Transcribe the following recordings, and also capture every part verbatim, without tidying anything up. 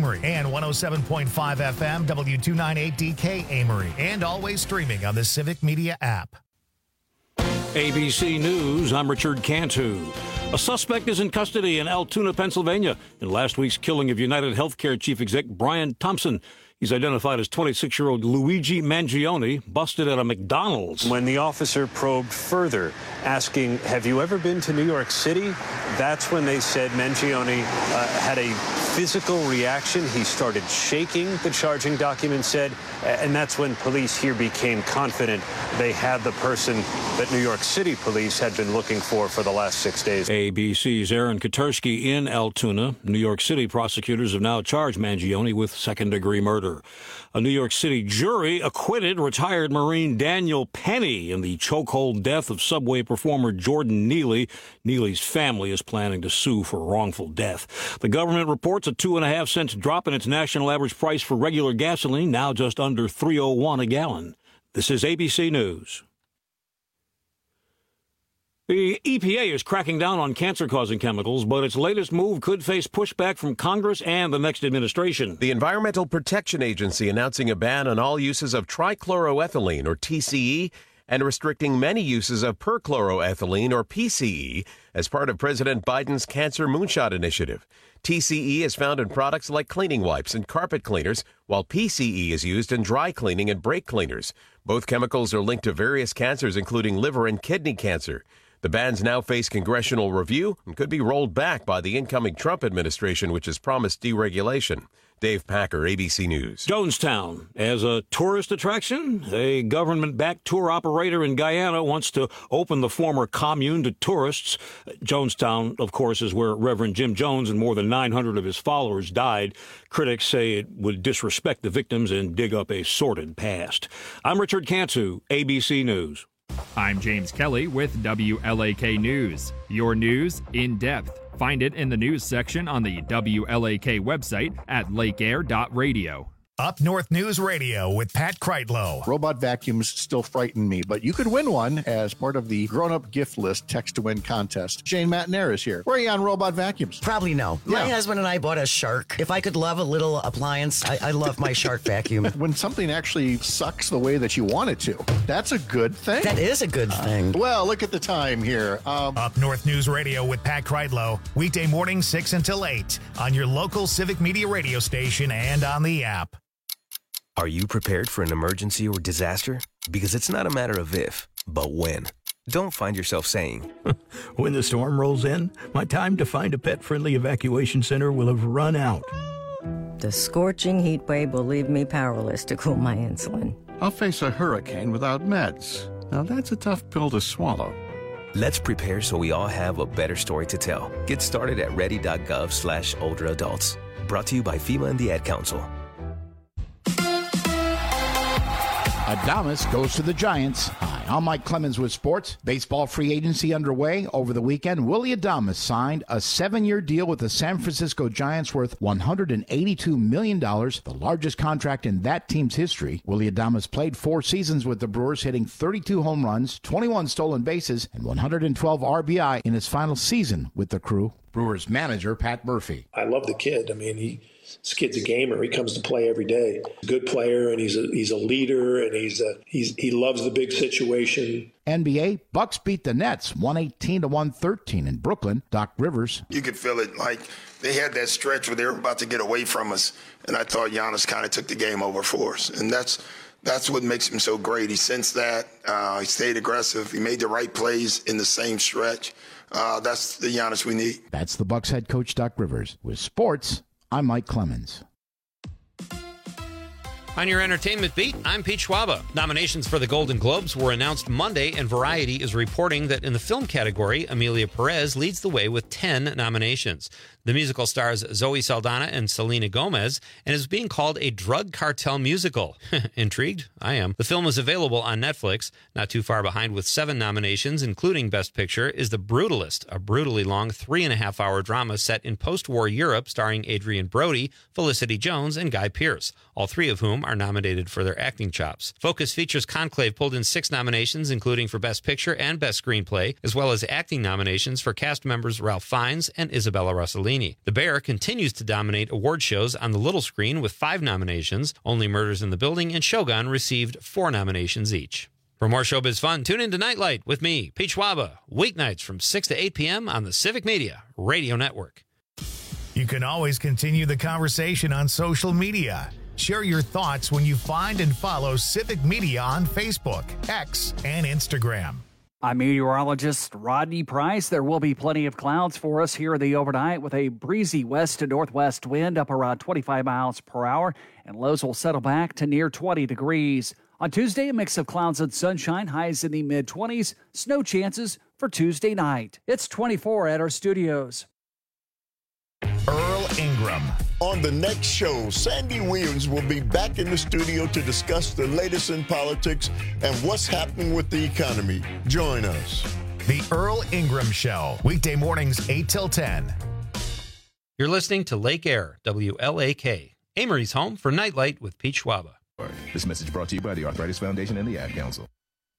Amory, and one oh seven point five F M W two ninety-eight D K Amory, and always streaming on the Civic Media app. A B C News, I'm Richard Cantu. A suspect is in custody in Altoona, Pennsylvania, in last week's killing of United Healthcare chief exec Brian Thompson. He's identified as twenty-six-year-old Luigi Mangione, busted at a McDonald's. When the officer probed further, asking, have you ever been to New York City? That's when they said Mangione uh, had a physical reaction. He started shaking, the charging document said, and that's when police here became confident they had the person that New York City police had been looking for for the last six days. A B C's Aaron Katersky in Altoona. New York City prosecutors have now charged Mangione with second-degree murder. A New York City jury acquitted retired Marine Daniel Penny in the chokehold death of Subway performer Jordan Neely. Neely's family is planning to sue for wrongful death. The government reports a two and a half cents drop in its national average price for regular gasoline, now just under three oh one a gallon. This is A B C News. The E P A is cracking down on cancer-causing chemicals, but its latest move could face pushback from Congress and the next administration. The Environmental Protection Agency announcing a ban on all uses of trichloroethylene, or T C E, and restricting many uses of perchloroethylene, or P C E, as part of President Biden's Cancer Moonshot Initiative. T C E is found in products like cleaning wipes and carpet cleaners, while P C E is used in dry cleaning and brake cleaners. Both chemicals are linked to various cancers, including liver and kidney cancer. The bans now face congressional review and could be rolled back by the incoming Trump administration, which has promised deregulation. Dave Packer, A B C News. Jonestown, as a tourist attraction, a government-backed tour operator in Guyana wants to open the former commune to tourists. Jonestown, of course, is where Reverend Jim Jones and more than nine hundred of his followers died. Critics say it would disrespect the victims and dig up a sordid past. I'm Richard Cantu, A B C News. I'm James Kelly with W L A K News. Your news in depth. Find it in the news section on the W L A K website at lake air dot radio. Up North News Radio with Pat Kreitlow. Robot vacuums still frighten me, but you could win one as part of the grown-up gift list text-to-win contest. Jane Matnair is here. Where are you on robot vacuums? Probably no. Yeah. My husband and I bought a Shark. If I could love a little appliance, I, I love my Shark vacuum. When something actually sucks the way that you want it to, that's a good thing. That is a good thing. Uh, well, look at the time here. Um, Up North News Radio with Pat Kreitlow. Weekday mornings six until eight on your local Civic Media radio station and on the app. Are you prepared for an emergency or disaster? Because it's not a matter of if, but when. Don't find yourself saying, when the storm rolls in, my time to find a pet-friendly evacuation center will have run out. The scorching heat wave will leave me powerless to cool my insulin. I'll face a hurricane without meds. Now that's a tough pill to swallow. Let's prepare so we all have a better story to tell. Get started at ready.gov slash older adults. Brought to you by FEMA and the Ad Council. Adames goes to the Giants. Hi, I'm Mike Clemens with sports. Baseball free agency underway. Over the weekend, Willy Adames signed a seven-year deal with the San Francisco Giants worth one hundred eighty-two million dollars, the largest contract in that team's history. Willy Adames played four seasons with the Brewers, hitting thirty-two home runs, twenty-one stolen bases, and one hundred twelve R B I in his final season with the Crew. Brewers manager Pat Murphy. I love the kid. I mean, he... This kid's a gamer. He comes to play every day. He's a good player, and he's a he's a leader, and he's a he's he loves the big situation. N B A, Bucks beat the Nets one eighteen to one thirteen in Brooklyn. Doc Rivers. You could feel it, like they had that stretch where they were about to get away from us, and I thought Giannis kind of took the game over for us, and that's that's what makes him so great. He sensed that. Uh, he stayed aggressive. He made the right plays in the same stretch. Uh, that's the Giannis we need. That's the Bucks head coach, Doc Rivers. With sports, I'm Mike Clemens. On your entertainment beat, I'm Pete Schwaba. Nominations for the Golden Globes were announced Monday, and Variety is reporting that in the film category, Amelia Perez leads the way with ten nominations. The musical stars Zoe Saldana and Selena Gomez and is being called a drug cartel musical. Intrigued? I am. The film is available on Netflix. Not too far behind with seven nominations, including Best Picture, is The Brutalist, a brutally long three and a half hour drama set in post-war Europe starring Adrian Brody, Felicity Jones, and Guy Pearce, all three of whom are nominated for their acting chops. Focus Features Conclave pulled in six nominations, including for Best Picture and Best Screenplay, as well as acting nominations for cast members Ralph Fiennes and Isabella Rossellini. The Bear continues to dominate award shows on the little screen with five nominations. Only Murders in the Building and Shogun received four nominations each. For more showbiz fun, tune in to Nightlight with me, Pete Schwaba, weeknights from six to eight p.m. on the Civic Media Radio Network. You can always continue the conversation on social media. Share your thoughts when you find and follow Civic Media on Facebook, X, and Instagram. I'm meteorologist Rodney Price. There will be plenty of clouds for us here in the overnight with a breezy west to northwest wind up around twenty-five miles per hour, and lows will settle back to near twenty degrees. On Tuesday, a mix of clouds and sunshine, highs in the mid-twenties, snow chances for Tuesday night. It's twenty-four at our studios. Earl Ingram. On the next show, Sandy Williams will be back in the studio to discuss the latest in politics and what's happening with the economy. Join us. The Earl Ingram Show, weekday mornings eight till ten. You're listening to Lake Air, W L A K, Amory's home for Nightlight with Pete Schwaba. This message brought to you by the Arthritis Foundation and the Ad Council.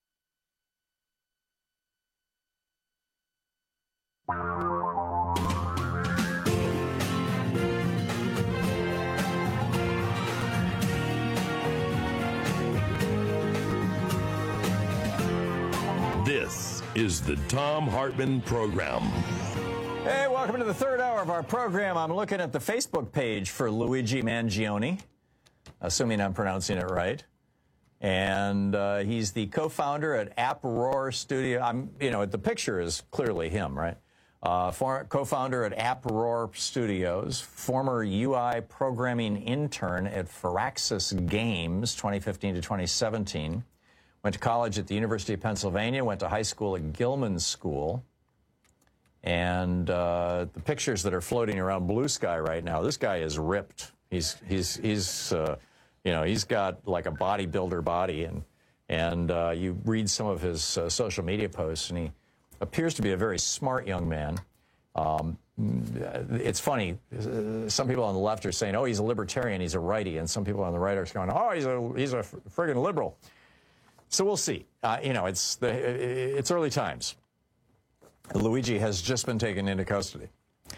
This is the Thom Hartmann Program. Hey, welcome to the third hour of our program. I'm looking at the Facebook page for Luigi Mangione, assuming I'm pronouncing it right. And uh, he's the co-founder at AppRoar Studio. I'm, you know, the picture is clearly him, right? Uh, for, co-founder at AppRoar Studios, former U I programming intern at Firaxis Games, twenty fifteen to twenty seventeen. Went to college at the University of Pennsylvania, went to high school at Gilman School. And uh, the pictures that are floating around Blue Sky right now, this guy is ripped. He's, he's, he's uh, you know, he's got like a bodybuilder body. And, and uh, you read some of his uh, social media posts, and he appears to be a very smart young man. Um, it's funny. Some people on the left are saying, oh, he's a libertarian, he's a righty. And some people on the right are going, oh, he's a, he's a friggin' liberal. So we'll see. Uh, you know, it's the it's early times. Luigi has just been taken into custody,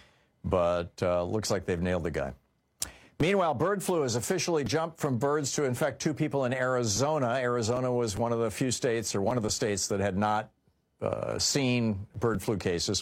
but uh, looks like they've nailed the guy. Meanwhile, bird flu has officially jumped from birds to infect two people in Arizona. Arizona was one of the few states, or one of the states, that had not uh, seen bird flu cases.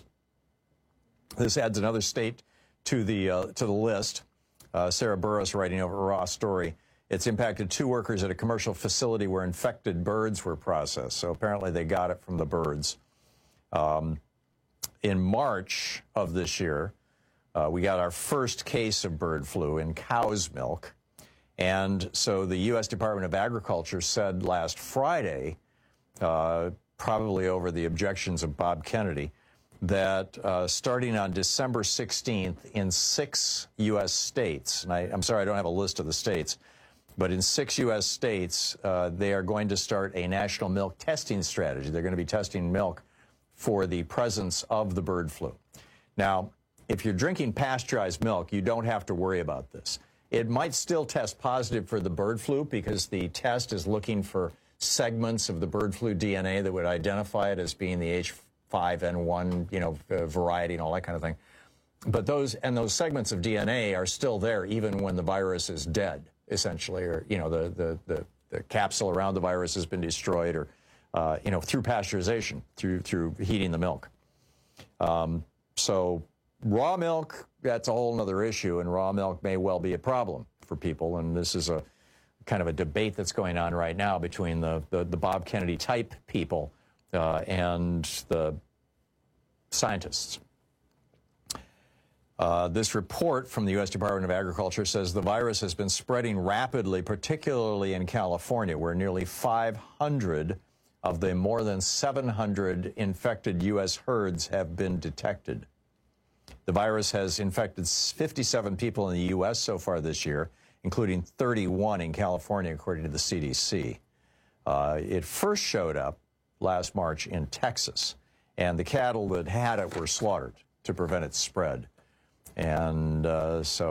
This adds another state to the uh, to the list. Uh, Sarah Burrows writing over a raw story. It's impacted two workers at a commercial facility where infected birds were processed. So apparently they got it from the birds. Um, in March of this year, uh, we got our first case of bird flu in cow's milk. And so the U S Department of Agriculture said last Friday, uh, probably over the objections of Bob Kennedy, that uh, starting on December sixteenth in six U S states, and I, I'm sorry I don't have a list of the states, but in six U S states, uh, they are going to start a national milk testing strategy. They're going to be testing milk for the presence of the bird flu. Now, if you're drinking pasteurized milk, you don't have to worry about this. It might still test positive for the bird flu because the test is looking for segments of the bird flu D N A that would identify it as being the H five N one, you know, uh, variety and all that kind of thing. But those, and those segments of D N A are still there even when the virus is dead, essentially, or, you know, the, the, the, the capsule around the virus has been destroyed, or, uh, you know, through pasteurization, through, through heating the milk. Um, so raw milk, that's a whole other issue, and raw milk may well be a problem for people, and this is a kind of a debate that's going on right now between the, the, the Bob Kennedy type people uh, and the scientists. Uh, this report from the U S Department of Agriculture says the virus has been spreading rapidly, particularly in California, where nearly five hundred of the more than seven hundred infected U S herds have been detected. The virus has infected fifty-seven people in the U S so far this year, including thirty-one in California, according to the C D C. Uh, it first showed up last March in Texas, and the cattle that had it were slaughtered to prevent its spread. And uh, so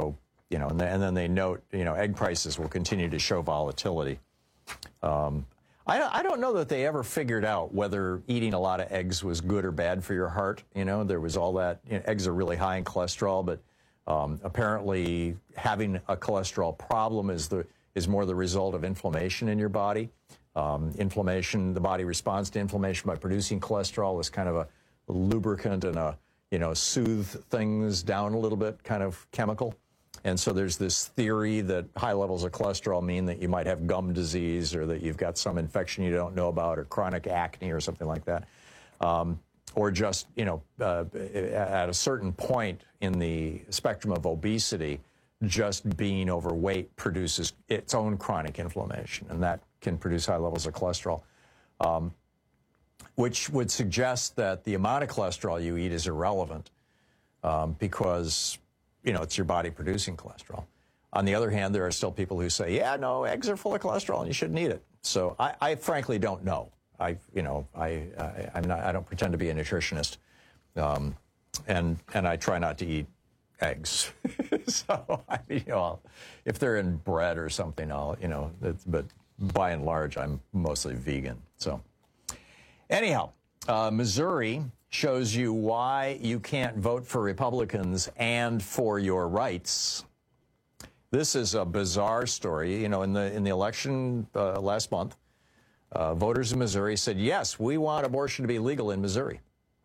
you know, and, and then they note, you know, egg prices will continue to show volatility. Um, I, I don't know that they ever figured out whether eating a lot of eggs was good or bad for your heart. You know, there was all that, you know, eggs are really high in cholesterol, but um, apparently having a cholesterol problem is the is more the result of inflammation in your body. Um, inflammation, the body responds to inflammation by producing cholesterol as kind of a lubricant and a, you know, soothe things down a little bit kind of chemical. And so there's this theory that high levels of cholesterol mean that you might have gum disease or that you've got some infection you don't know about or chronic acne or something like that. Um, or just, you know, uh, at a certain point in the spectrum of obesity, just being overweight produces its own chronic inflammation, and that can produce high levels of cholesterol, um, which would suggest that the amount of cholesterol you eat is irrelevant um, because, you know, it's your body producing cholesterol. On the other hand, there are still people who say, yeah, no, eggs are full of cholesterol and you shouldn't eat it. So I, I frankly don't know. I, you know, I, I, I'm not, I don't pretend to be a nutritionist. Um, and, and I try not to eat eggs. So, I mean, you know, if they're in bread or something, I'll, you know, it's, but by and large, I'm mostly vegan. So anyhow, uh, Missouri shows you why you can't vote for Republicans and for your rights. This is a bizarre story. You know, in the in the election uh, last month, uh, voters in Missouri said, yes, we want abortion to be legal in Missouri.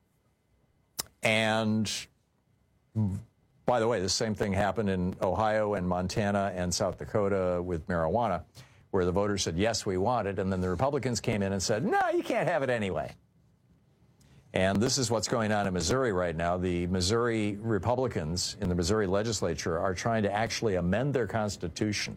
And by the way, the same thing happened in Ohio and Montana and South Dakota with marijuana, where the voters said, yes, we want it. And then the Republicans came in and said, no, you can't have it anyway. And this is what's going on in Missouri right now. The Missouri Republicans in the Missouri legislature are trying to actually amend their constitution.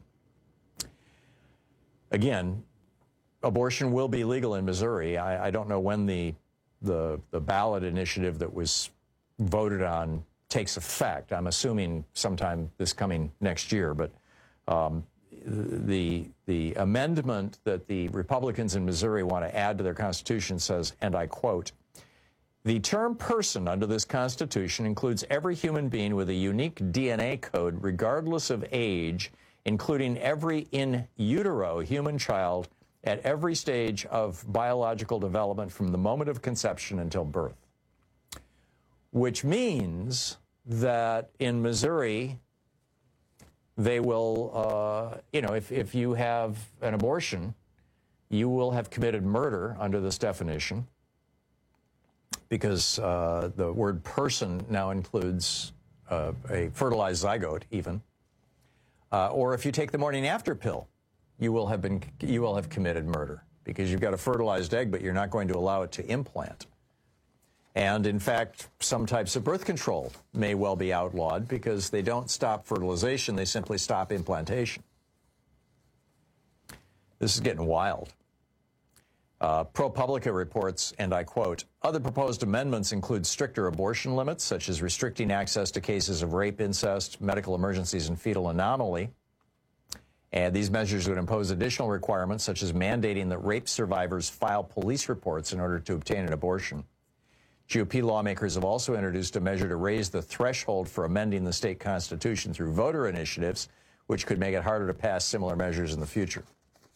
Again, abortion will be legal in Missouri. I, I don't know when the, the, the ballot initiative that was voted on takes effect. I'm assuming sometime this coming next year, but um, the the amendment that the Republicans in Missouri want to add to their constitution says, and I quote, the term person under this constitution includes every human being with a unique D N A code regardless of age, including every in utero human child at every stage of biological development from the moment of conception until birth. Which means that in Missouri, they will, uh, you know, if, if you have an abortion, you will have committed murder under this definition because uh, the word person now includes uh, a fertilized zygote even. Uh, or if you take the morning after pill, you will have been, you will have committed murder because you've got a fertilized egg, but you're not going to allow it to implant. And in fact, some types of birth control may well be outlawed because they don't stop fertilization, they simply stop implantation. This is getting wild. Uh, ProPublica reports, and I quote, other proposed amendments include stricter abortion limits, such as restricting access to cases of rape, incest, medical emergencies, and fetal anomaly. And these measures would impose additional requirements, such as mandating that rape survivors file police reports in order to obtain an abortion. G O P lawmakers have also introduced a measure to raise the threshold for amending the state constitution through voter initiatives, which could make it harder to pass similar measures in the future.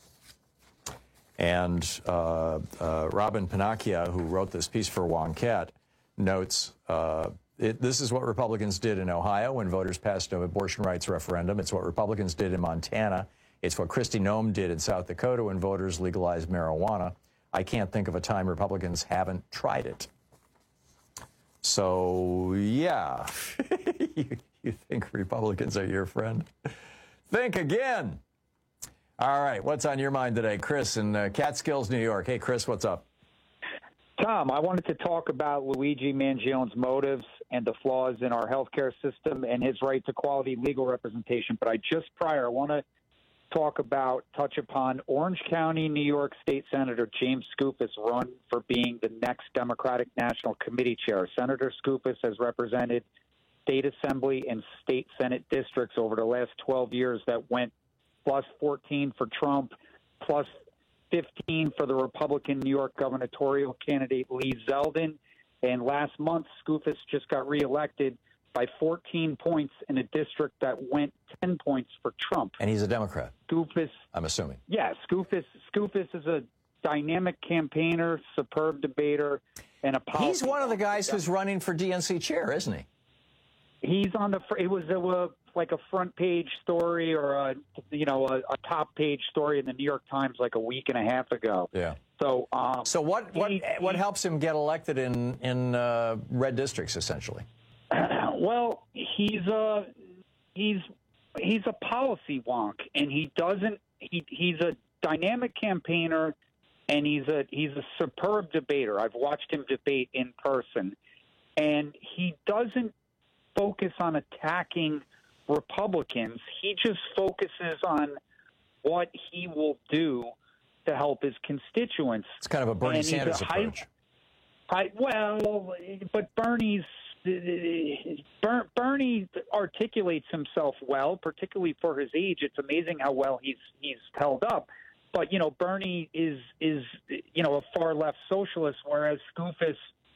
And uh, uh, Robin Pinocchia, who wrote this piece for Wonkette, notes, uh, it, this is what Republicans did in Ohio when voters passed an abortion rights referendum. It's what Republicans did in Montana. It's what Kristi Noem did in South Dakota when voters legalized marijuana. I can't think of a time Republicans haven't tried it. So, yeah, you, you think Republicans are your friend? Think again. All right, what's on your mind today? Chris in uh, Catskills, New York. Hey, Chris, what's up? Tom, I wanted to talk about Luigi Mangione's motives and the flaws in our healthcare system and his right to quality legal representation. But I just prior, I want to talk about, touch upon Orange County, New York State Senator James Skoufis run for being the next Democratic National Committee chair. Senator Skoufis has represented state assembly and state Senate districts over the last twelve years that went plus fourteen for Trump, plus fifteen for the Republican New York gubernatorial candidate Lee Zeldin. And last month, Skoufis just got reelected by fourteen points in a district that went ten points for Trump. And he's a Democrat. Skoufis. I'm assuming. Yeah, Skoufis. Skoufis is a dynamic campaigner, superb debater, and a policy. He's one of the guys who's running for D N C chair, isn't he? He's on the. It was a, a like a front page story or a you know a, a top page story in the New York Times like a week and a half ago. Yeah. So. Um, so what what he, what helps him get elected in in uh, red districts essentially? Well, he's a he's he's a policy wonk, and he doesn't. He he's a dynamic campaigner, and he's a he's a superb debater. I've watched him debate in person, and he doesn't focus on attacking Republicans. He just focuses on what he will do to help his constituents. It's kind of a Bernie and Sanders a approach. High, I, well, but Bernie's Bernie articulates himself well, particularly for his age. It's amazing how well he's he's held up. But you know, Bernie is is you know a far left socialist, whereas Skoufis,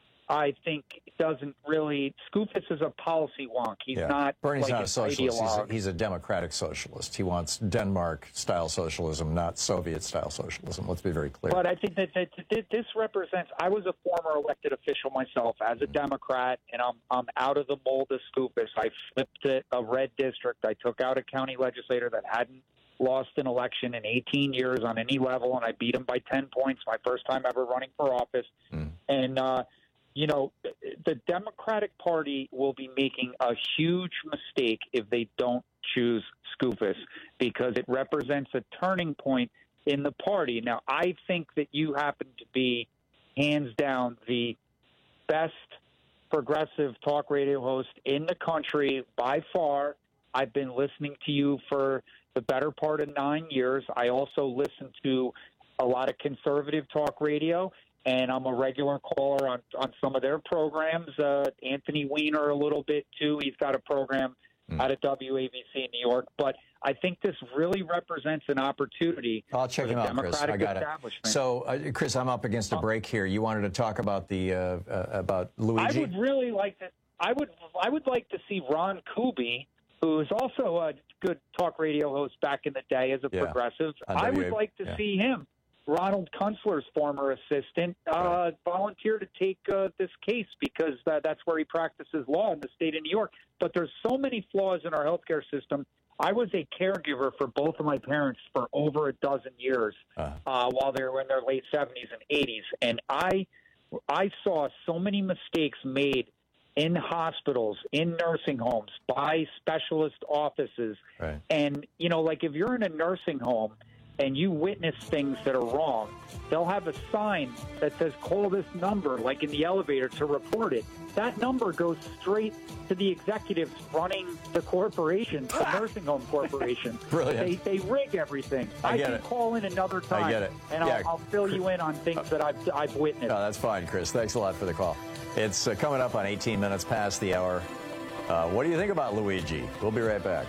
I think, doesn't really. Skoufis is a policy wonk. He's yeah. not. Bernie's like not a socialist. He's a, ideologue. he's a democratic socialist. He wants Denmark-style socialism, not Soviet-style socialism. Let's be very clear. But I think that, that, that this represents. I was a former elected official myself as a Democrat, and I'm I'm out of the mold of Skoufis. I flipped it, a red district. I took out a county legislator that hadn't lost an election in eighteen years on any level, and I beat him by ten points. My first time ever running for office, mm. and. uh You know, the Democratic Party will be making a huge mistake if they don't choose Skoufis, because it represents a turning point in the party. Now, I think that you happen to be, hands down, the best progressive talk radio host in the country by far. I've been listening to you for the better part of nine years. I also listen to a lot of conservative talk radio, and I'm a regular caller on, on some of their programs. Uh, Anthony Weiner a little bit, too. He's got a program mm. out of W A B C in New York. But I think this really represents an opportunity. I'll check him out, Chris. I got it. So, uh, Chris, I'm up against a break here. You wanted to talk about the uh, uh, about Luigi? I would really like to. I would. I would like to see Ron Kuby, who is also a good talk radio host back in the day as a yeah. progressive. On I W A B would like to yeah. see him. Ronald Kunstler's former assistant, uh, right. volunteer to take uh, this case because uh, that's where he practices law in the state of New York. But there's so many flaws in our healthcare system. I was a caregiver for both of my parents for over a dozen years uh-huh. uh, while they were in their late seventies and eighties. And I, I saw so many mistakes made in hospitals, in nursing homes, by specialist offices. Right. And, you know, like if you're in a nursing home and you witness things that are wrong, they'll have a sign that says, call this number, like in the elevator, to report it. That number goes straight to the executives running the corporation, the nursing home corporation. Brilliant. They, they rig everything. I, I get can it. call in another time, I get it. and yeah. I'll, I'll fill you in on things that I've, I've witnessed. No, that's fine, Chris. Thanks a lot for the call. It's uh, coming up on eighteen minutes past the hour. Uh, what do you think about Luigi? We'll be right back.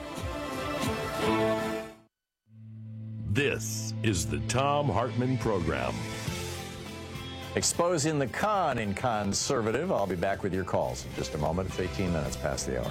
This is the Thom Hartmann Program. Exposing the con in conservative. I'll be back with your calls in just a moment. It's eighteen minutes past the hour.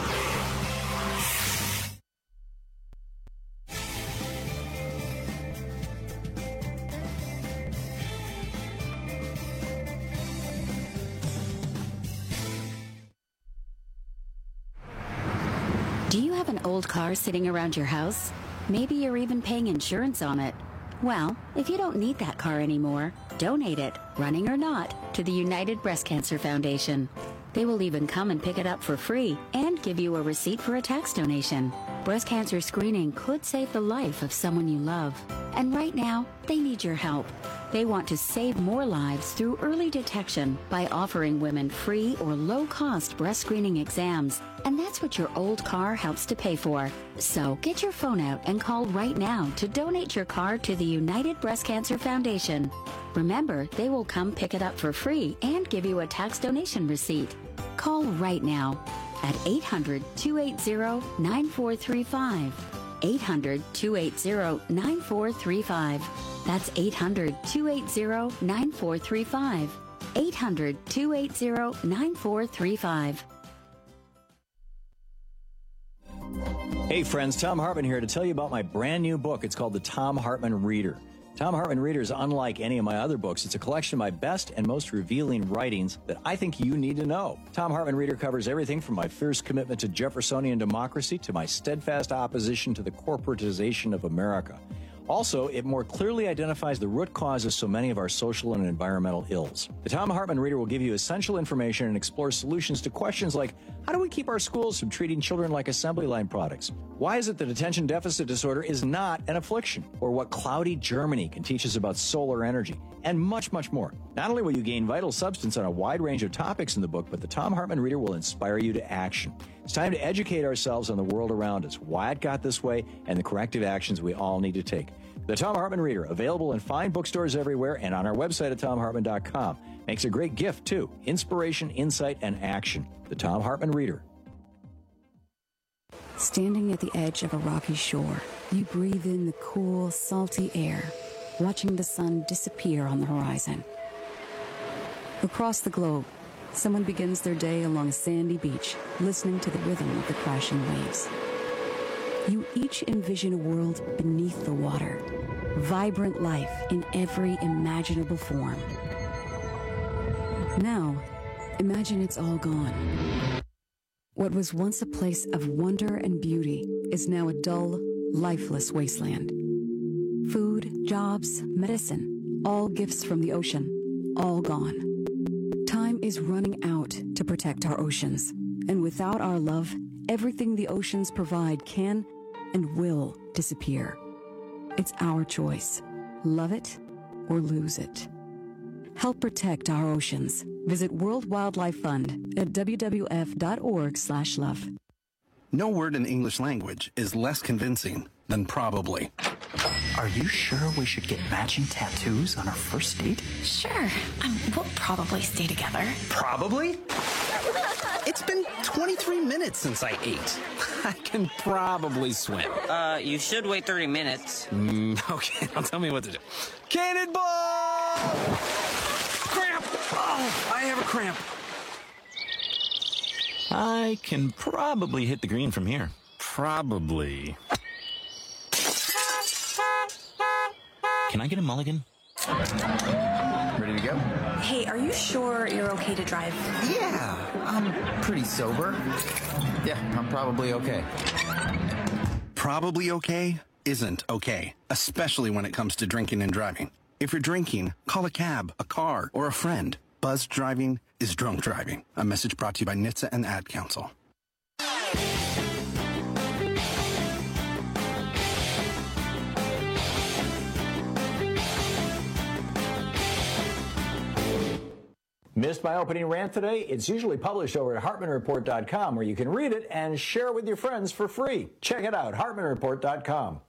Do you have an old car sitting around your house? Maybe you're even paying insurance on it. Well, if you don't need that car anymore, donate it, running or not, to the United Breast Cancer Foundation. They will even come and pick it up for free and give you a receipt for a tax donation. Breast cancer screening could save the life of someone you love. And right now, they need your help. They want to save more lives through early detection by offering women free or low-cost breast screening exams. And that's what your old car helps to pay for. So get your phone out and call right now to donate your car to the United Breast Cancer Foundation. Remember, they will come pick it up for free and give you a tax donation receipt. Call right now at eight hundred, two eight zero, nine four three five. eight hundred, two eight zero, nine four three five. That's eight hundred, two eight zero, nine four three five. eight hundred, two eight zero, nine four three five. Hey friends, Tom Hartman here to tell you about my brand new book. It's called The Tom Hartman Reader. Tom Hartman Reader is unlike any of my other books. It's a collection of my best and most revealing writings that I think you need to know. Tom Hartman Reader covers everything from my fierce commitment to Jeffersonian democracy to my steadfast opposition to the corporatization of America. Also, it more clearly identifies the root cause of so many of our social and environmental ills. The Tom Hartman Reader will give you essential information and explore solutions to questions like, how do we keep our schools from treating children like assembly line products? Why is it that attention deficit disorder is not an affliction? Or what cloudy Germany can teach us about solar energy? And much, much more. Not only will you gain vital substance on a wide range of topics in the book, but the Tom Hartman Reader will inspire you to action. It's time to educate ourselves on the world around us, why it got this way, and the corrective actions we all need to take. The Tom Hartman Reader, available in fine bookstores everywhere and on our website at tom hartman dot com. Makes a great gift, too. Inspiration, insight, and action. The Tom Hartman Reader. Standing at the edge of a rocky shore, you breathe in the cool, salty air, watching the sun disappear on the horizon. Across the globe, someone begins their day along a sandy beach, listening to the rhythm of the crashing waves. You each envision a world beneath the water, vibrant life in every imaginable form. Now, imagine it's all gone. What was once a place of wonder and beauty is now a dull, lifeless wasteland. Food, jobs, medicine, all gifts from the ocean, all gone. Time is running out to protect our oceans, and without our love, everything the oceans provide can and will disappear. It's our choice. Love it or lose it. Help protect our oceans. Visit World Wildlife Fund at w w f dot org slash love. No word in English language is less convincing than probably. Are you sure we should get matching tattoos on our first date? Sure. Um, we'll probably stay together. Probably? It's been twenty-three minutes since I ate. I can probably swim. Uh, you should wait thirty minutes. Mm, okay, now tell me what to do. Cannonball! Cramp! Oh, I have a cramp. I can probably hit the green from here. Probably. Can I get a mulligan? Ready to go? Hey, are you sure you're okay to drive? Yeah, I'm pretty sober. Yeah, I'm probably okay. Probably okay isn't okay, especially when it comes to drinking and driving. If you're drinking, call a cab, a car, or a friend. Buzzed driving is drunk driving. A message brought to you by N H T S A and Ad Council. Missed my opening rant today? It's usually published over at hartman report dot com, where you can read it and share it with your friends for free. Check it out, hartman report dot com.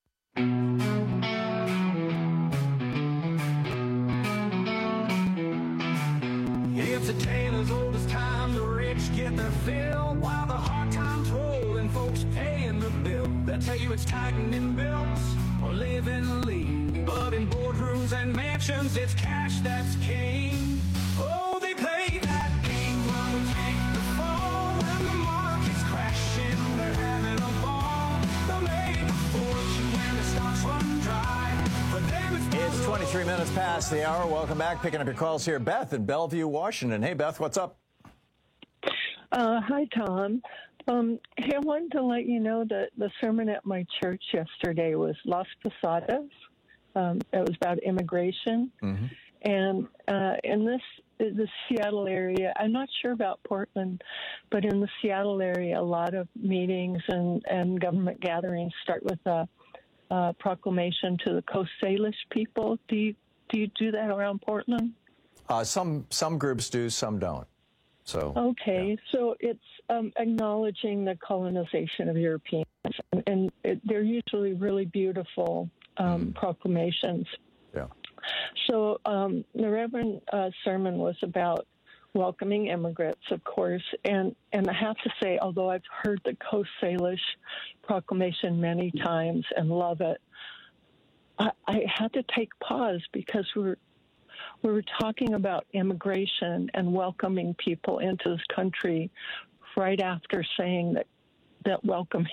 It's a tale as old as time. The rich get their fill while the hard times roll and folks paying the bill. They'll tell you it's tightening belts or living lean, but in boardrooms and mansions it's cash that's king. Oh, they play that game while we take the fall. When the market's crashing, they're having a ball. They'll make a fortune when the stocks run dry. For them it's It's twenty-three minutes past the hour. Welcome back. Picking up your calls here. Beth in Bellevue, Washington. Hey, Beth, what's up? Uh, hi, Tom. Um, hey, I wanted to let you know that the sermon at my church yesterday was Las Posadas. Um, it was about immigration. Mm-hmm. And uh, in this the Seattle area, I'm not sure about Portland, but in the Seattle area, a lot of meetings and, and government gatherings start with a, a proclamation to the Coast Salish people. Do you do you do that around Portland? Uh, some some groups do, some don't. So okay, yeah. So it's um, acknowledging the colonization of Europeans, and, and it, they're usually really beautiful um, mm. proclamations. Yeah. So um, the Reverend uh, sermon was about welcoming immigrants, of course, and, and I have to say, although I've heard the Coast Salish proclamation many times and love it, I, I had to take pause because we're we were talking about immigration and welcoming people into this country right after saying that that welcoming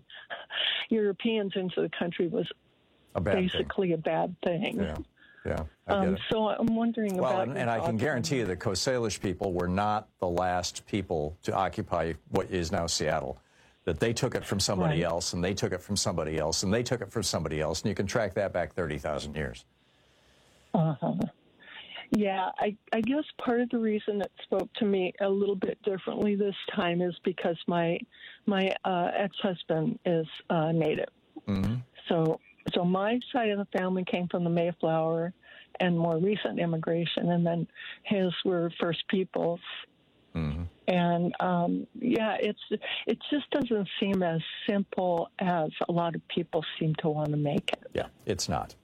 Europeans into the country was a bad basically thing. a bad thing. Yeah, yeah. I Um, get it. so I'm wondering Well, about. and, and I can guarantee you that Coast Salish people were not the last people to occupy what is now Seattle. That they took it from somebody Right. else, and they took it from somebody else, and they took it from somebody else, and you can track that back thirty thousand years. Uh-huh. Yeah, I, I guess part of the reason it spoke to me a little bit differently this time is because my my uh, ex-husband is uh, Native. Mm-hmm. So so my side of the family came from the Mayflower and more recent immigration, and then his were First Peoples. Mm-hmm. And um, yeah, it's it just doesn't seem as simple as a lot of people seem to want to make it. Yeah, it's not.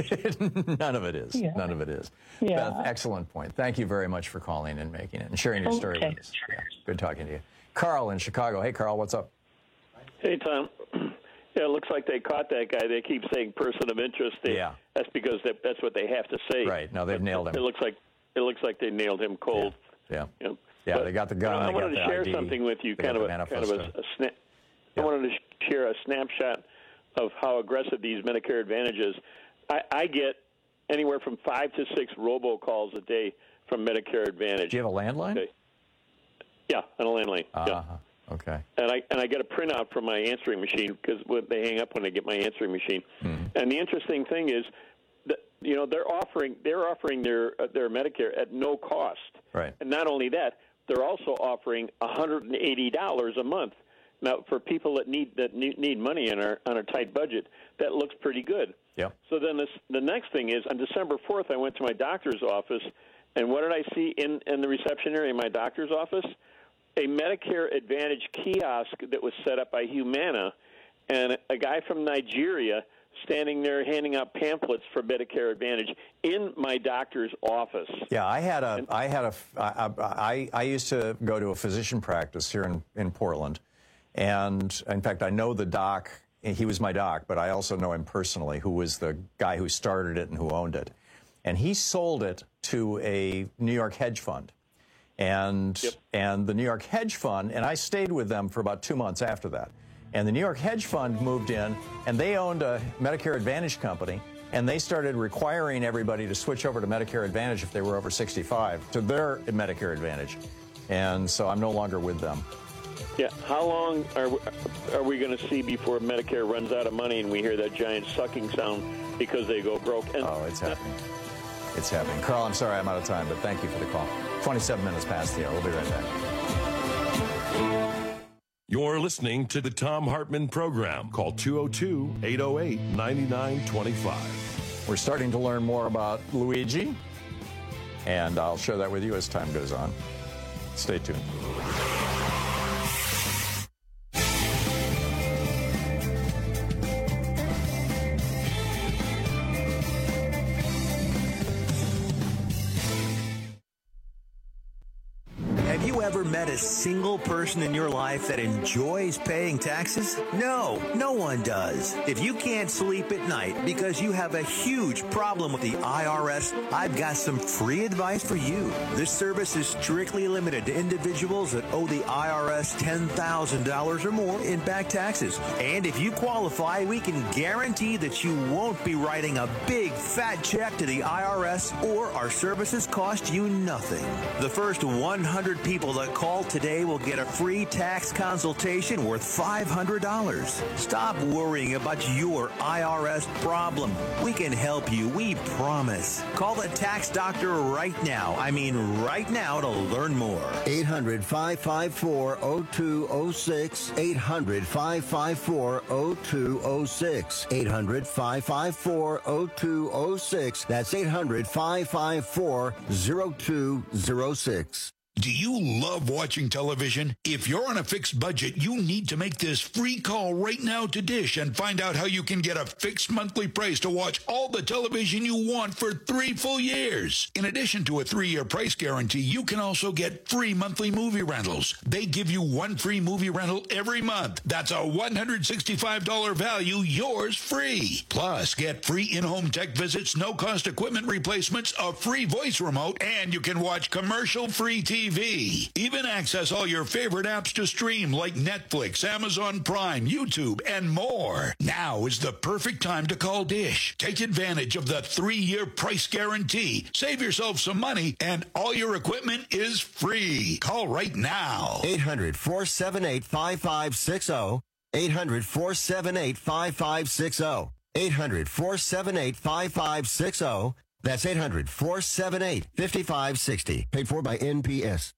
None of it is. Yeah. None of it is. Yeah. Beth, excellent point. Thank you very much for calling and making it and sharing your story Okay. with us. Yeah, good talking to you. Carl in Chicago. Hey, Carl, what's up? Hey, Tom. Yeah, it looks like they caught that guy. They keep saying person of interest. They, Yeah. That's because they, that's what they have to say. Right. No, they've But nailed him. It looks like it looks like they nailed him cold. Yeah. You know, Yeah, but, they got the gun. you know, I they wanted got to the share I D, something with you, they kind of, got a, the kind of a, manifesto. a snap. I wanted to sh- share a snapshot of how aggressive these Medicare Advantage is. I, I get anywhere from five to six robocalls a day from Medicare Advantage. Do you have a landline? Okay. Yeah, on a landline. Uh-huh. Yeah. Okay. And I and I get a printout from my answering machine because they hang up when I get my answering machine. Mm-hmm. And the interesting thing is that you know they're offering they're offering their uh, their Medicare at no cost. Right. And not only that, they're also offering one hundred eighty dollars a month. Now, for people that need that need, need money on our on a tight budget, that looks pretty good. Yep. So then this, the next thing is on December fourth, I went to my doctor's office, and what did I see in in the reception area in my doctor's office? A Medicare Advantage kiosk that was set up by Humana, and a guy from Nigeria standing there handing out pamphlets for Medicare Advantage in my doctor's office. Yeah, I had a, I had a, I, I, I used to go to a physician practice here in, in Portland, and in fact, I know the doc. He was my doc, but I also know him personally, who was the guy who started it and who owned it, and he sold it to a New York hedge fund. And yep. and the New York hedge fund, and I stayed with them for about two months after that. And the New York hedge fund moved in, and they owned a Medicare Advantage company, and they started requiring everybody to switch over to Medicare Advantage if they were over sixty-five to their Medicare Advantage. And so I'm no longer with them. Yeah, how long are we, are we going to see before Medicare runs out of money and we hear that giant sucking sound because they go broke? And oh, it's happening. It's happening. Carl, I'm sorry I'm out of time, but thank you for the call. twenty-seven minutes past the hour. We'll be right back. You're listening to the Thom Hartmann Program. Call two oh two, eight oh eight, nine nine two five. We're starting to learn more about Luigi, and I'll share that with you as time goes on. Stay tuned. Have you ever met a single person in your life that enjoys paying taxes? No, no one does. If you can't sleep at night because you have a huge problem with the I R S, I've got some free advice for you. This service is strictly limited to individuals that owe the I R S ten thousand dollars or more in back taxes. And if you qualify, we can guarantee that you won't be writing a big fat check to the I R S, or our services cost you nothing. The first one hundred people that call today will get a free tax consultation worth five hundred dollars. Stop worrying about your I R S problem. We can help you, we promise. Call the tax doctor right now. I mean right now to learn more. eight hundred, five five four, oh two oh six. eight hundred, five five four, oh two oh six. eight hundred, five five four, oh two oh six. That's eight hundred, five five four, oh two oh six. Do you love watching television? If you're on a fixed budget, you need to make this free call right now to Dish and find out how you can get a fixed monthly price to watch all the television you want for three full years. In addition to a three-year price guarantee, you can also get free monthly movie rentals. They give you one free movie rental every month. That's a one hundred sixty-five dollars value, yours free. Plus, get free in-home tech visits, no-cost equipment replacements, a free voice remote, and you can watch commercial-free T V. V. Even access all your favorite apps to stream like Netflix, Amazon Prime, YouTube, and more. Now is the perfect time to call Dish. Take advantage of the three-year price guarantee. Save yourself some money, and all your equipment is free. Call right now. eight hundred, four seven eight, five five six zero. eight hundred, four seven eight, five five six zero. eight hundred, four seven eight, five five six zero. That's eight hundred, four seven eight, five five six zero. Paid for by N P S.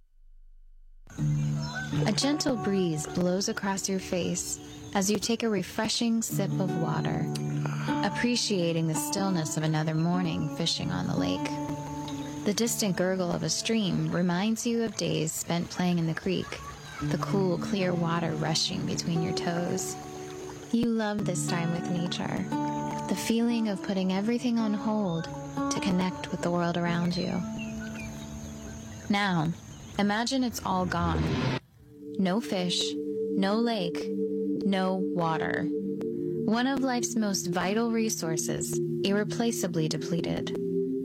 A gentle breeze blows across your face as you take a refreshing sip of water, appreciating the stillness of another morning fishing on the lake. The distant gurgle of a stream reminds you of days spent playing in the creek, the cool, clear water rushing between your toes. You love this time with nature, the feeling of putting everything on hold to connect with the world around you. Now, imagine it's all gone. No fish, no lake, no water. One of life's most vital resources, irreplaceably depleted.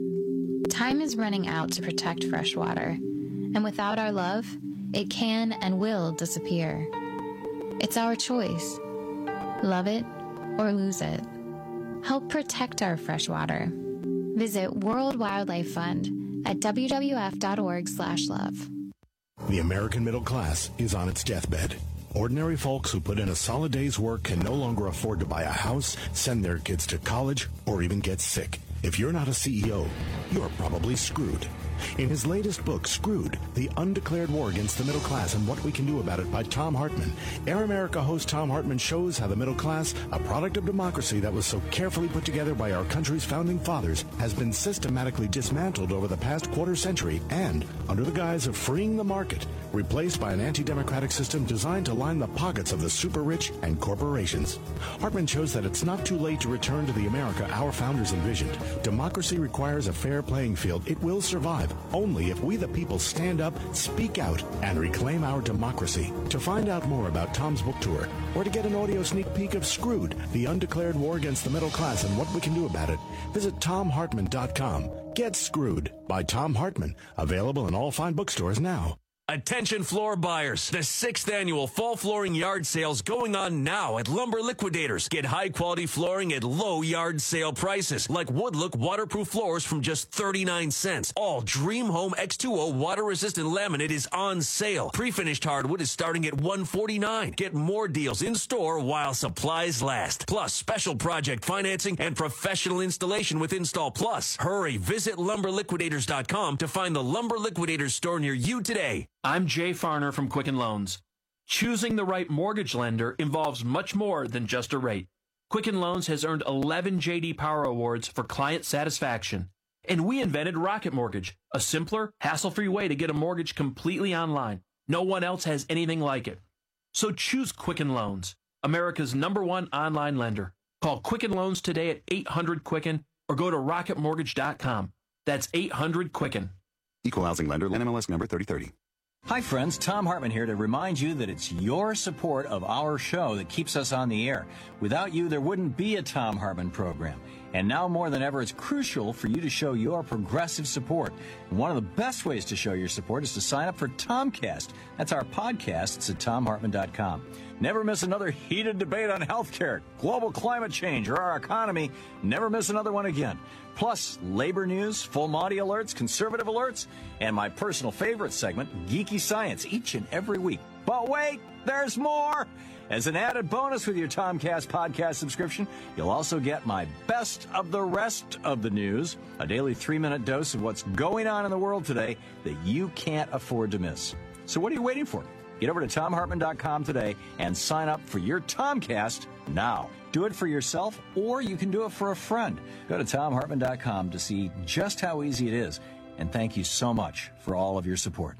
Time is running out to protect fresh water, and without our love, it can and will disappear. It's our choice. Love it or lose it. Help protect our fresh water. Visit World Wildlife Fund at w w f dot org slash love. The American middle class is on its deathbed. Ordinary folks who put in a solid day's work can no longer afford to buy a house, send their kids to college, or even get sick. If you're not a C E O, you're probably screwed. In his latest book, Screwed, The Undeclared War Against the Middle Class and What We Can Do About It by Thom Hartmann, Air America host Thom Hartmann shows how the middle class, a product of democracy that was so carefully put together by our country's founding fathers, has been systematically dismantled over the past quarter century and, under the guise of freeing the market, replaced by an anti-democratic system designed to line the pockets of the super-rich and corporations. Hartmann shows that it's not too late to return to the America our founders envisioned. Democracy requires a fair playing field. It will survive only if we the people stand up, speak out, and reclaim our democracy. To find out more about Tom's book tour, or to get an audio sneak peek of Screwed, The Undeclared War Against the Middle Class and What We Can Do About It, visit tom hartmann dot com. Get Screwed by Thom Hartmann. Available in all fine bookstores now. Attention floor buyers. The sixth annual fall flooring yard sale's going on now at Lumber Liquidators. Get high quality flooring at low yard sale prices, like Woodlook waterproof floors from just thirty-nine cents. All Dream Home X two O water resistant laminate is on sale. Pre-finished hardwood is starting at one forty-nine. Get more deals in store while supplies last. Plus special project financing and professional installation with Install Plus. Hurry, visit lumber liquidators dot com to find the Lumber Liquidators store near you today. I'm Jay Farner from Quicken Loans. Choosing the right mortgage lender involves much more than just a rate. Quicken Loans has earned eleven J D Power Awards for client satisfaction. And we invented Rocket Mortgage, a simpler, hassle-free way to get a mortgage completely online. No one else has anything like it. So choose Quicken Loans, America's number one online lender. Call Quicken Loans today at eight hundred Quicken or go to rocket mortgage dot com. That's eight hundred Quicken. Equal housing lender, N M L S number thirty thirty. Hi, friends. Thom Hartmann here to remind you that it's your support of our show that keeps us on the air. Without you, there wouldn't be a Thom Hartmann program. And now more than ever, it's crucial for you to show your progressive support. And one of the best ways to show your support is to sign up for Tomcast. That's our podcast. It's at tom hartmann dot com. Never miss another heated debate on healthcare, global climate change, or our economy. Never miss another one again. Plus, labor news, full Monty alerts, conservative alerts, and my personal favorite segment, Geeky Science, each and every week. But wait, there's more! As an added bonus with your Tomcast podcast subscription, you'll also get my best of the rest of the news, a daily three-minute dose of what's going on in the world today that you can't afford to miss. So what are you waiting for? Get over to tom hartmann dot com today and sign up for your Tomcast now. Do it for yourself, or you can do it for a friend. Go to tom hartmann dot com to see just how easy it is. And thank you so much for all of your support.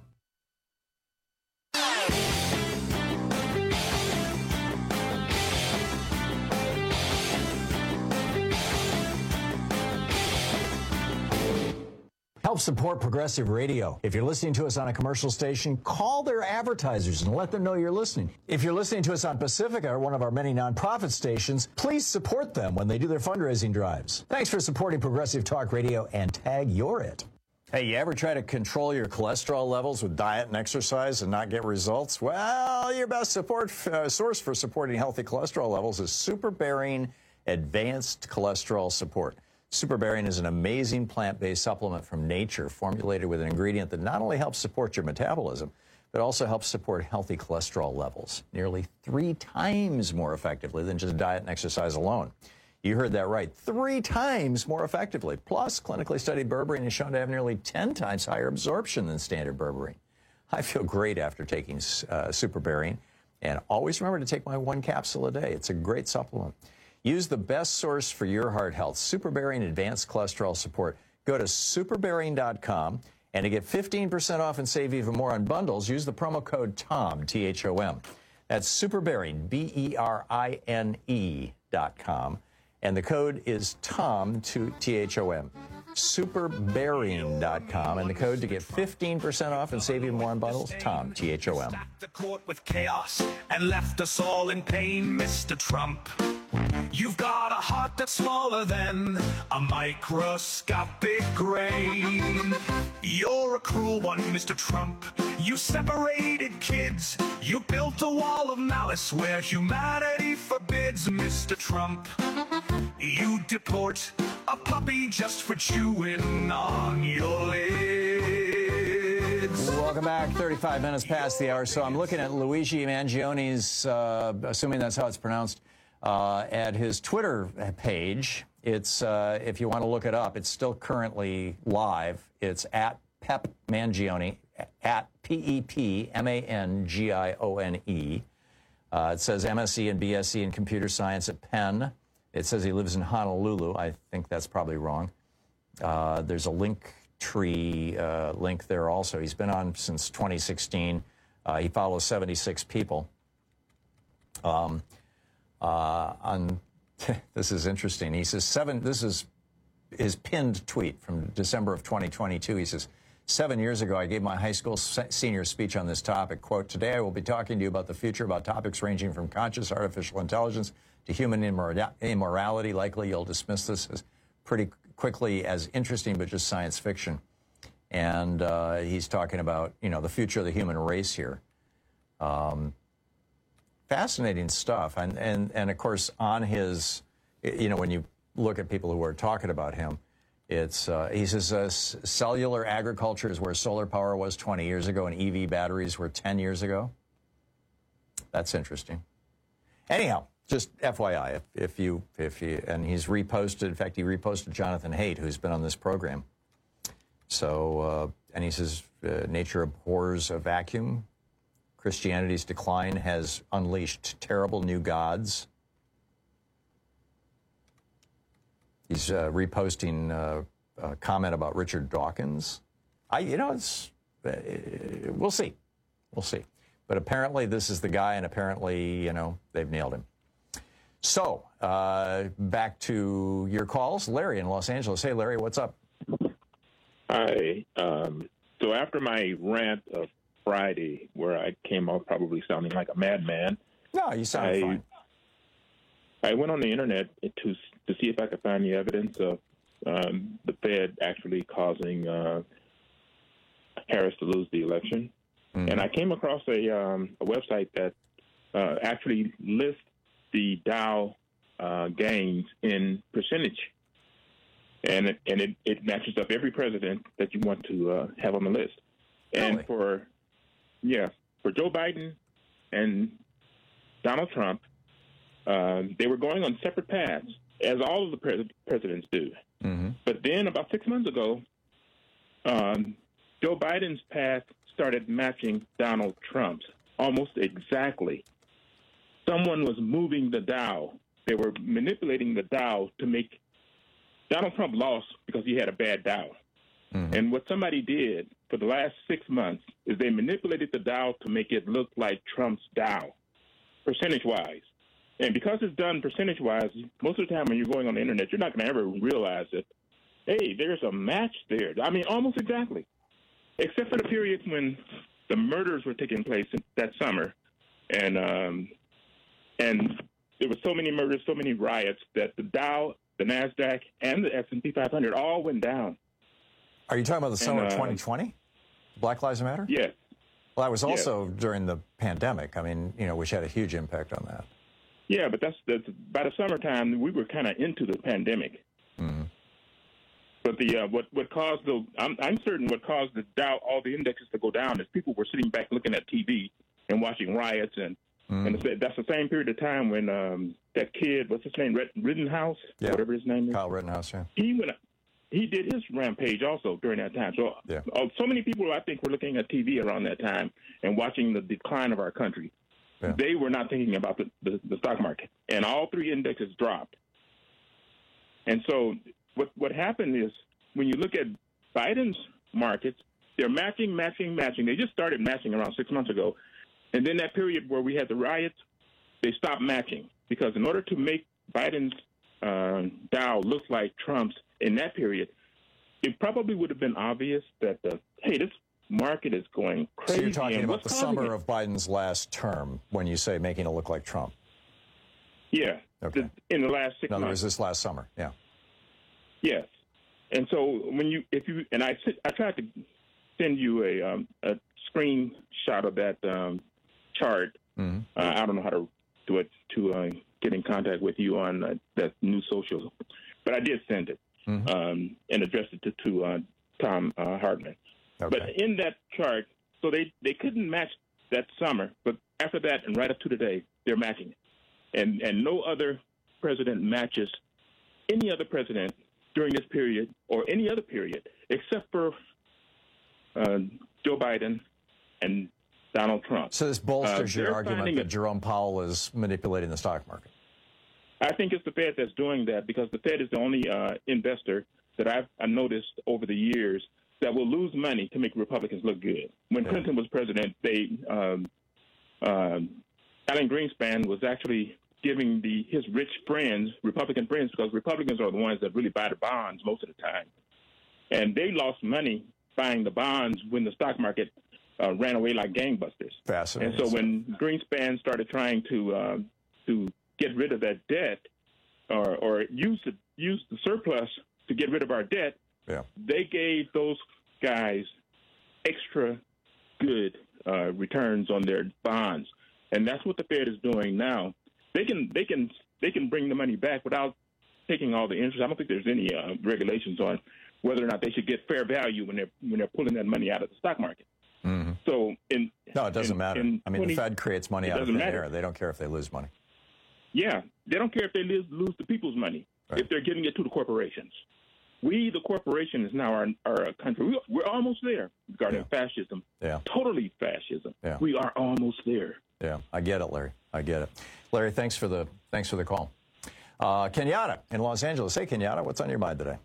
Help support Progressive Radio. If you're listening to us on a commercial station, call their advertisers and let them know you're listening. If you're listening to us on Pacifica, or one of our many nonprofit stations, please support them when they do their fundraising drives. Thanks for supporting Progressive Talk Radio, and tag you're it. Hey, you ever try to control your cholesterol levels with diet and exercise and not get results? Well, your best support uh, source for supporting healthy cholesterol levels is Super Bearing Advanced Cholesterol Support. Super Bearing is an amazing plant-based supplement from nature formulated with an ingredient that not only helps support your metabolism, but also helps support healthy cholesterol levels nearly three times more effectively than just diet and exercise alone. You heard that right. Three times more effectively. Plus, clinically studied berberine is shown to have nearly ten times higher absorption than standard berberine. I feel great after taking uh, Super Bearing. And always remember to take my one capsule a day. It's a great supplement. Use the best source for your heart health, Super Bearing Advanced Cholesterol Support. Go to super bearing dot com, and to get fifteen percent off and save even more on bundles, use the promo code TOM, T H O M. That's Super Bearing, B E R I N E dot com. And the code is TOM, to T H O M. super bearing dot com. And the code to get fifteen percent off and save even more on bundles, TOM, T H O M. The court with chaos and left us all in pain, Mister Trump. You've got a heart that's smaller than a microscopic grain. You're a cruel one, Mister Trump. You separated kids. You built a wall of malice where humanity forbids, Mister Trump. You deport a puppy just for chewing on your lids. Welcome back. thirty-five minutes past the hour. So I'm looking at Luigi Mangioni's, uh, assuming that's how it's pronounced, uh, at his Twitter page. It's, uh, if you want to look it up, it's still currently live. It's at Pep Mangione, at P E P M A N G I O N E. Uh, it says M S C and B S c in computer science at Penn. It says he lives in Honolulu. I think that's probably wrong. Uh, there's a link tree uh, link there also. He's been on since twenty sixteen. Uh, he follows seventy-six people. Um, uh, on this is interesting. He says seven. This is his pinned tweet from December of twenty twenty-two. He says, seven years ago, I gave my high school senior speech on this topic. Quote, today I will be talking to you about the future, about topics ranging from conscious artificial intelligence to human immora immorality. Likely you'll dismiss this as pretty quickly as interesting, but just science fiction. And uh, he's talking about, you know, the future of the human race here. Um, fascinating stuff. And, and, and of course, on his, you know, when you look at people who are talking about him, it's, uh, he says, uh, cellular agriculture is where solar power was twenty years ago and E V batteries were ten years ago. That's interesting. Anyhow, just F Y I, if, if you, if you, and he's reposted, in fact, he reposted Jonathan Haidt, who's been on this program. So, uh, and he says, uh, nature abhors a vacuum. Christianity's decline has unleashed terrible new gods. He's uh, reposting uh, a comment about Richard Dawkins. I, you know, it's, uh, we'll see. We'll see. But apparently this is the guy, and apparently, you know, they've nailed him. So, uh, back to your calls. Larry in Los Angeles. Hey, Larry, what's up? Hi. Um, so after my rant of Friday, where I came off probably sounding like a madman. No, you sound I, fine. I went on the internet to to see if I could find the evidence of um, the Fed actually causing uh, Harris to lose the election. Mm-hmm. And I came across a, um, a website that uh, actually lists the Dow uh, gains in percentage. And it, and it, it matches up every president that you want to uh, have on the list. And really? for, yeah, for Joe Biden and Donald Trump, uh, they were going on separate paths, as all of the pres presidents do. Mm-hmm. But then about six months ago, um, Joe Biden's path started matching Donald Trump's almost exactly. Someone was moving the Dow. They were manipulating the Dow to make Donald Trump lost because he had a bad Dow. Mm-hmm. And what somebody did for the last six months is they manipulated the Dow to make it look like Trump's Dow, percentage-wise. And because it's done percentage-wise, most of the time when you're going on the internet, you're not going to ever realize that, hey, there's a match there. I mean, almost exactly. Except for the periods when the murders were taking place that summer. And um, and there were so many murders, so many riots that the Dow, the NASDAQ, and the S and P five hundred all went down. Are you talking about the summer and, uh, of twenty twenty? Black Lives Matter? Yes. Well, that was also yes. during the pandemic. I mean, you know, which had a huge impact on that. Yeah, but that's, that's by the summertime, we were kind of into the pandemic. Mm-hmm. But the uh, what what caused the I'm, I'm certain what caused the Dow all the indexes to go down is people were sitting back looking at T V and watching riots and mm. and it's, that's the same period of time when um, that kid, what's his name, Rittenhouse, yeah. whatever his name is, Kyle Rittenhouse, yeah. He went he did his rampage also during that time. So yeah. uh, so many people I think were looking at T V around that time and watching the decline of our country. Yeah. They were not thinking about the, the, the stock market, and all three indexes dropped. And so what what happened is when you look at Biden's markets, they're matching, matching, matching. They just started matching around six months ago. And then that period where we had the riots, they stopped matching because in order to make Biden's uh, Dow look like Trump's in that period, it probably would have been obvious that, the, hey, this market is going crazy. So you're talking and about the summer it? of Biden's last term when you say making it look like Trump. Yeah. Okay. The, in the last six in other months. words, this last summer, yeah. Yes. And so when you, if you, and I, I tried to send you a, um, a screenshot of that um, chart. Mm-hmm. Uh, I don't know how to do it to uh, get in contact with you on uh, that new social, but I did send it mm-hmm. um, and addressed it to, to uh, Tom uh, Hartman. Okay. But in that chart, so they, they couldn't match that summer, but after that and right up to today, they're matching it. And, and no other president matches any other president during this period or any other period except for uh, Joe Biden and Donald Trump. So this bolsters uh, your argument that it, Jerome Powell is manipulating the stock market. I think it's the Fed that's doing that because the Fed is the only uh, investor that I've I noticed over the years that will lose money to make Republicans look good. When yeah. Clinton was president, they um, um, Alan Greenspan was actually giving the his rich friends, Republican friends, because Republicans are the ones that really buy the bonds most of the time. And they lost money buying the bonds when the stock market uh, ran away like gangbusters. Fascinating. And so when Greenspan started trying to uh, to get rid of that debt or, or use, the, use the surplus to get rid of our debt, yeah. they gave those guys extra good uh, returns on their bonds. And that's what the Fed is doing now. They can they can they can bring the money back without taking all the interest. I don't think there's any uh, regulations on whether or not they should get fair value when they're when they're pulling that money out of the stock market. Mm-hmm. So in no, it doesn't in, matter. In I mean, twenty, the Fed creates money out of thin air. They don't care if they lose money. Yeah, they don't care if they lose, lose the people's money right. if they're giving it to the corporations. We, the corporation, is now our our country. We, we're almost there regarding yeah. fascism. Yeah, totally fascism. Yeah. We are almost there. Yeah, I get it, Larry. I get it. Larry, thanks for the thanks for the call. Uh, Kenyatta in Los Angeles. Hey, Kenyatta, what's on your mind today?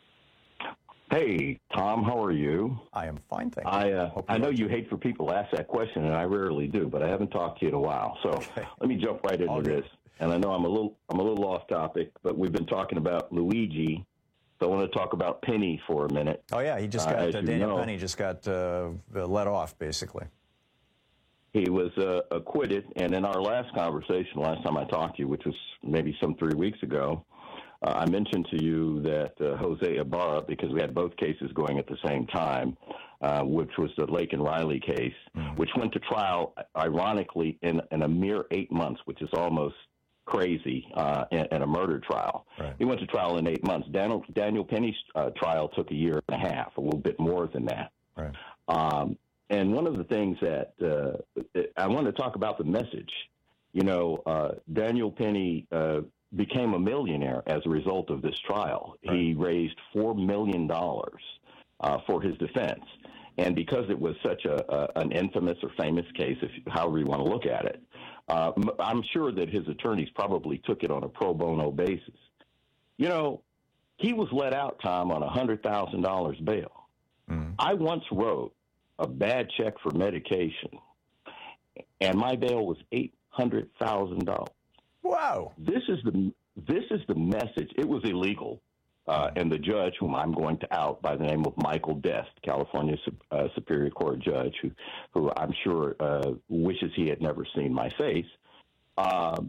Hey, Tom, how are you? I am fine, thank you. I uh, I know you hate for people to ask that question, and I rarely do, but I haven't talked to you in a while. So okay. let me jump right into this. And I know I'm a little I'm a little off topic, but we've been talking about Luigi. So I want to talk about Penny for a minute. Oh yeah, he just got uh, uh, Daniel Penny just got uh, let off basically. He was uh, acquitted, and in our last conversation, last time I talked to you, which was maybe some three weeks ago, uh, I mentioned to you that uh, Jose Ibarra, because we had both cases going at the same time, uh, which was the Lake and Riley case, mm-hmm. which went to trial, ironically, in, in a mere eight months, which is almost crazy, uh, in, in a murder trial. Right. He went to trial in eight months. Daniel, Daniel Penny's uh, trial took a year and a half, a little bit more than that. Right. Um, And one of the things that uh, I want to talk about the message, you know, uh, Daniel Penny uh, became a millionaire as a result of this trial. Right. He raised four million dollars uh, for his defense. And because it was such a, a an infamous or famous case, if however you want to look at it, uh, I'm sure that his attorneys probably took it on a pro bono basis. You know, he was let out, Tom, on one hundred thousand dollars bail. Mm. I once wrote a bad check for medication, and my bail was eight hundred thousand dollars. Wow! This is the this is the message. It was illegal, uh, and the judge, whom I'm going to out by the name of Michael Dest, California uh, Superior Court judge, who who I'm sure uh, wishes he had never seen my face. Um,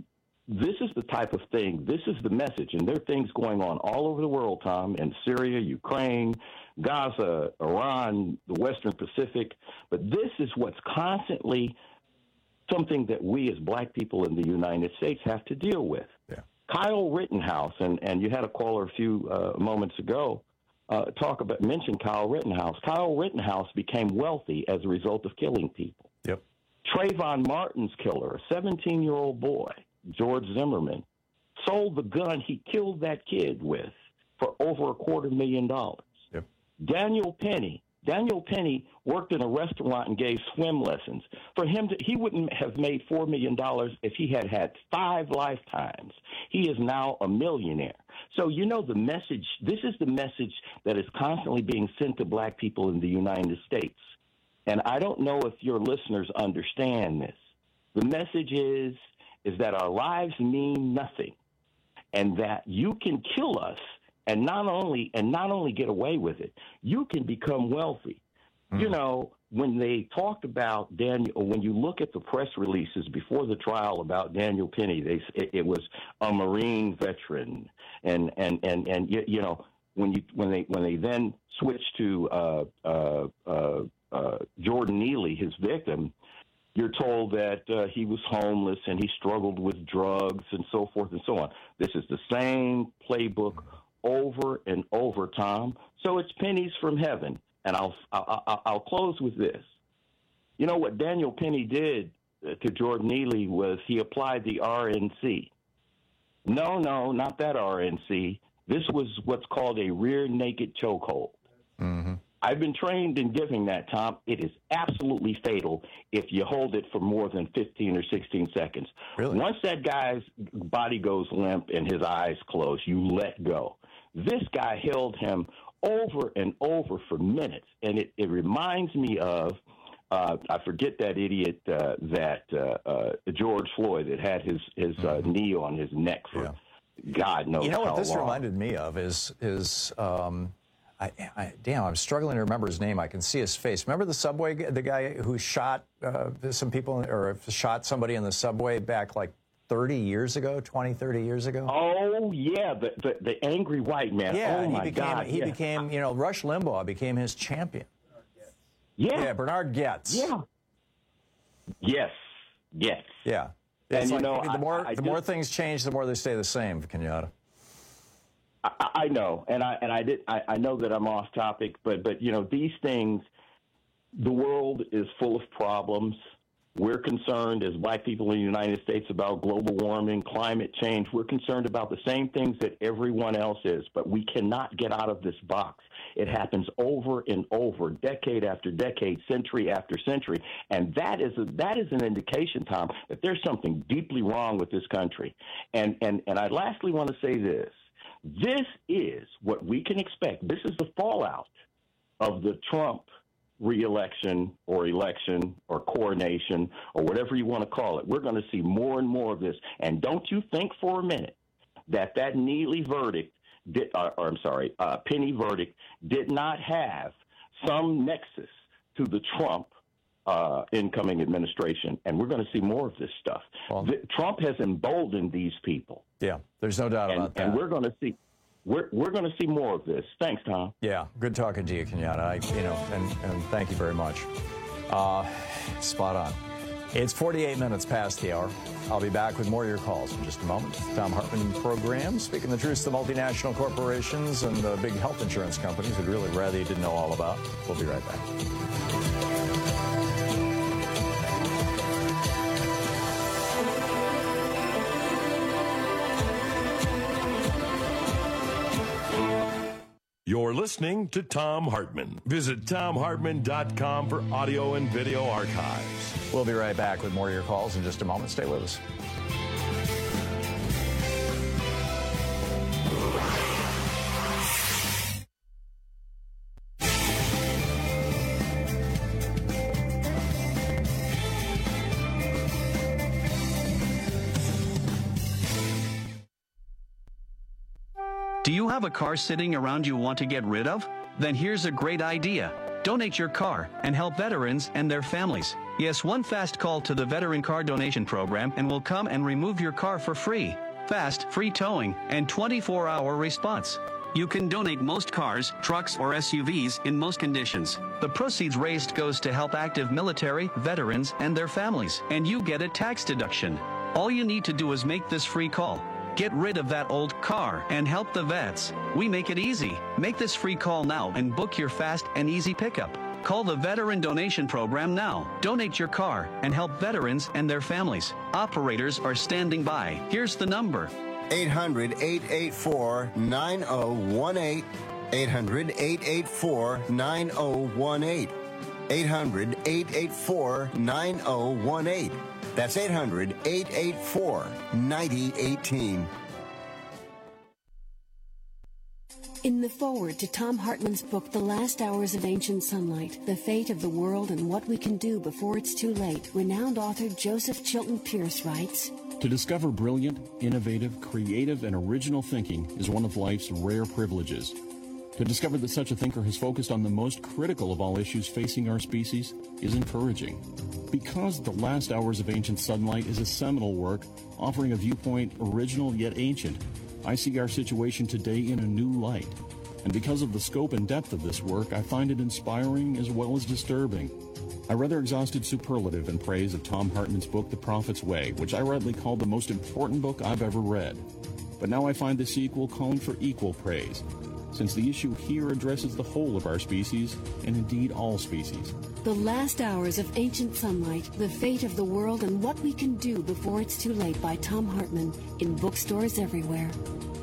this is the type of thing, this is the message, and there are things going on all over the world, Tom, in Syria, Ukraine, Gaza, Iran, the Western Pacific, but this is what's constantly something that we as black people in the United States have to deal with. Yeah. Kyle Rittenhouse, and, and you had a caller a few uh, moments ago uh, talk about, mention Kyle Rittenhouse. Kyle Rittenhouse became wealthy as a result of killing people. Yep. Trayvon Martin's killer, a seventeen-year-old boy, George Zimmerman, sold the gun he killed that kid with for over a quarter million dollars. Yep. Daniel Penny, Daniel Penny worked in a restaurant and gave swim lessons. For him, to, he wouldn't have made four million dollars if he had had five lifetimes. He is now a millionaire. So, you know, the message, this is the message that is constantly being sent to black people in the United States. And I don't know if your listeners understand this. The message is, is that our lives mean nothing, and that you can kill us and not only and not only get away with it, you can become wealthy. Mm. You know, when they talked about Daniel, when you look at the press releases before the trial about Daniel Penny, they it, it was a Marine veteran, and and and and you, you know when you when they when they then switched to uh, uh, uh, uh, Jordan Neely, his victim. You're told that uh, he was homeless and he struggled with drugs and so forth and so on. This is the same playbook over and over, Tom. So it's pennies from heaven. And I'll, I'll, I'll close with this. You know what Daniel Penny did to Jordan Neely was he applied the R N C. No, no, not that R N C. This was what's called a rear naked chokehold. Mm-hmm. I've been trained in giving that, Tom. It is absolutely fatal if you hold it for more than fifteen or sixteen seconds. Really? Once that guy's body goes limp and his eyes close, you let go. This guy held him over and over for minutes, and it, it reminds me of, uh, I forget that idiot, uh, that uh, uh, George Floyd that had his, his uh, knee on his neck for yeah. God knows how long. You know what this reminded me of is, is um, I, I, damn, I'm struggling to remember his name. I can see his face. Remember the subway, the guy who shot uh, some people, or shot somebody in the subway back like thirty years ago, twenty, thirty years ago? Oh, yeah, the, the, the angry white man. Yeah, oh, he my became, God. He yeah. became, you know, Rush Limbaugh became his champion. Yeah. Yeah, Bernard Goetz. Yeah. Yes. Yes. Yeah. And, it's you like, know, the more, I, I the just, more things change, the more they stay the same, Kenyatta. I, I know, and I and I did. I, I know that I'm off topic, but but you know these things. The world is full of problems. We're concerned as black people in the United States about global warming, climate change. We're concerned about the same things that everyone else is, but we cannot get out of this box. It happens over and over, decade after decade, century after century, and that is a, that is an indication, Tom, that there's something deeply wrong with this country. And and and I lastly want to say this. This is what we can expect. This is the fallout of the Trump re-election or election or coronation or whatever you want to call it. We're going to see more and more of this. And don't you think for a minute that that Neely verdict, did, or, or I'm sorry, uh, Penny verdict did not have some nexus to the Trump Uh, incoming administration, and we're going to see more of this stuff. Well, the, Trump has emboldened these people. Yeah, there's no doubt and, about that. And we're going to see, we're we're going to see more of this. Thanks, Tom. Yeah, good talking to you, Kenyatta. I, you know, and, and thank you very much. Uh, spot on. It's forty-eight minutes past the hour. I'll be back with more of your calls in just a moment. Tom Hartman program, speaking the truth to multinational corporations and the big health insurance companies would really rather you didn't know all about. We'll be right back. You're listening to Tom Hartman. Visit tom hartman dot com for audio and video archives. We'll be right back with more of your calls in just a moment. Stay with us. Do you have a car sitting around you want to get rid of? Then here's a great idea. Donate your car and help veterans and their families. Yes, one fast call to the Veteran Car Donation Program and we'll come and remove your car for free. Fast, free towing, and twenty-four hour response. You can donate most cars, trucks, or S U Vs in most conditions. The proceeds raised goes to help active military, veterans, and their families, and you get a tax deduction. All you need to do is make this free call. Get rid of that old car and help the vets. We make it easy. Make this free call now and book your fast and easy pickup. Call the Veteran Donation Program now. Donate your car and help veterans and their families. Operators are standing by. Here's the number. eight hundred, eight eight four, nine oh one eight. eight hundred, eight eight four, nine oh one eight. eight hundred, eight eight four, nine oh one eight. That's eight hundred, eight eight four, nine oh one eight. In the foreword to Tom Hartman's book, The Last Hours of Ancient Sunlight, The Fate of the World and What We Can Do Before It's Too Late, renowned author Joseph Chilton Pierce writes, To discover brilliant, innovative, creative, and original thinking is one of life's rare privileges. To discover that such a thinker has focused on the most critical of all issues facing our species is encouraging. Because The Last Hours of Ancient Sunlight is a seminal work offering a viewpoint original yet ancient, I see our situation today in a new light. And because of the scope and depth of this work, I find it inspiring as well as disturbing. I rather exhausted superlative in praise of Tom Hartman's book, The Prophet's Way, which I rightly called the most important book I've ever read. But now I find the sequel calling for equal praise, since the issue here addresses the whole of our species, and indeed all species. The Last Hours of Ancient Sunlight, The Fate of the World and What We Can Do Before It's Too Late by Tom Hartman, in bookstores everywhere.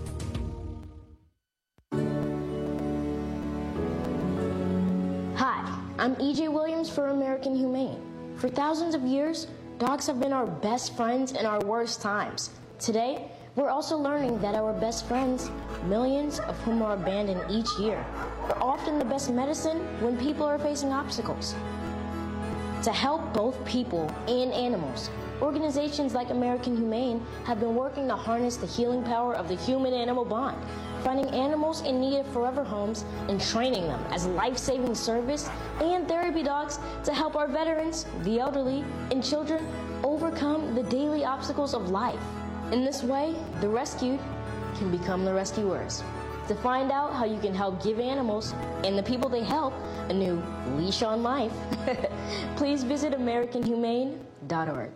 Hi, I'm E J Williams for American Humane. For thousands of years, dogs have been our best friends in our worst times. Today, we're also learning that our best friends, millions of whom are abandoned each year, are often the best medicine when people are facing obstacles. To help both people and animals, organizations like American Humane have been working to harness the healing power of the human-animal bond, finding animals in need of forever homes and training them as life-saving service and therapy dogs to help our veterans, the elderly, and children overcome the daily obstacles of life. In this way, the rescued can become the rescuers. To find out how you can help give animals and the people they help a new leash on life, please visit American Humane dot org.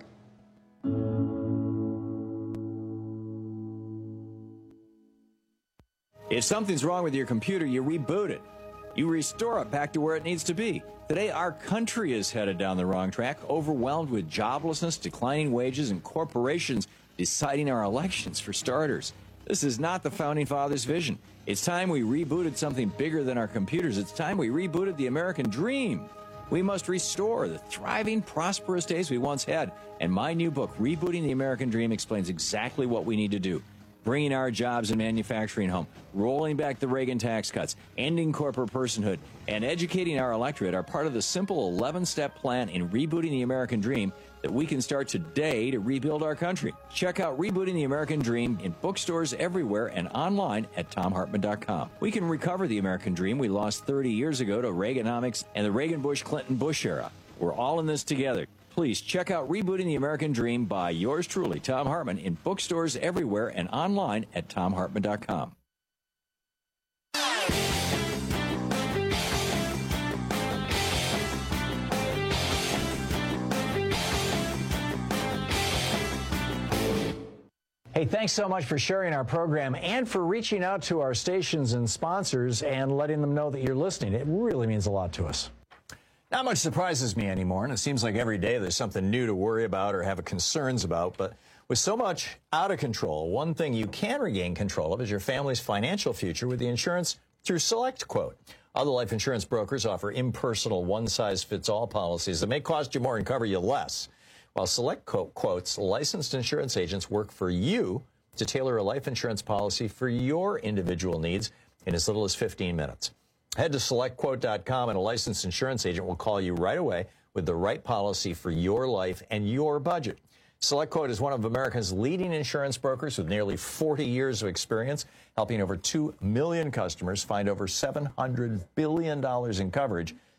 If something's wrong with your computer, you reboot it. You restore it back to where it needs to be. Today, our country is headed down the wrong track, overwhelmed with joblessness, declining wages, and corporations deciding our elections for starters. This is not the Founding Fathers' vision. It's time we rebooted something bigger than our computers. It's time we rebooted the American dream. We must restore the thriving, prosperous days we once had. And my new book, Rebooting the American Dream, explains exactly what we need to do. Bringing our jobs and manufacturing home, rolling back the Reagan tax cuts, ending corporate personhood, and educating our electorate are part of the simple eleven-step plan in rebooting the American dream that we can start today to rebuild our country. Check out Rebooting the American Dream in bookstores everywhere and online at tom hartman dot com. We can recover the American dream we lost thirty years ago to Reaganomics and the Reagan-Bush-Clinton-Bush era. We're all in this together. Please check out Rebooting the American Dream by yours truly, Tom Hartman, in bookstores everywhere and online at tom hartman dot com. Hey, thanks so much for sharing our program and for reaching out to our stations and sponsors and letting them know that you're listening. It really means a lot to us. Not much surprises me anymore, and it seems like every day there's something new to worry about or have concerns about. But with so much out of control, one thing you can regain control of is your family's financial future with the insurance through SelectQuote. Other life insurance brokers offer impersonal, one-size-fits-all policies that may cost you more and cover you less, while SelectQuote's licensed insurance agents work for you to tailor a life insurance policy for your individual needs in as little as fifteen minutes. Head to select quote dot com and a licensed insurance agent will call you right away with the right policy for your life and your budget. SelectQuote is one of America's leading insurance brokers with nearly forty years of experience, helping over two million customers find over seven hundred billion dollars in coverage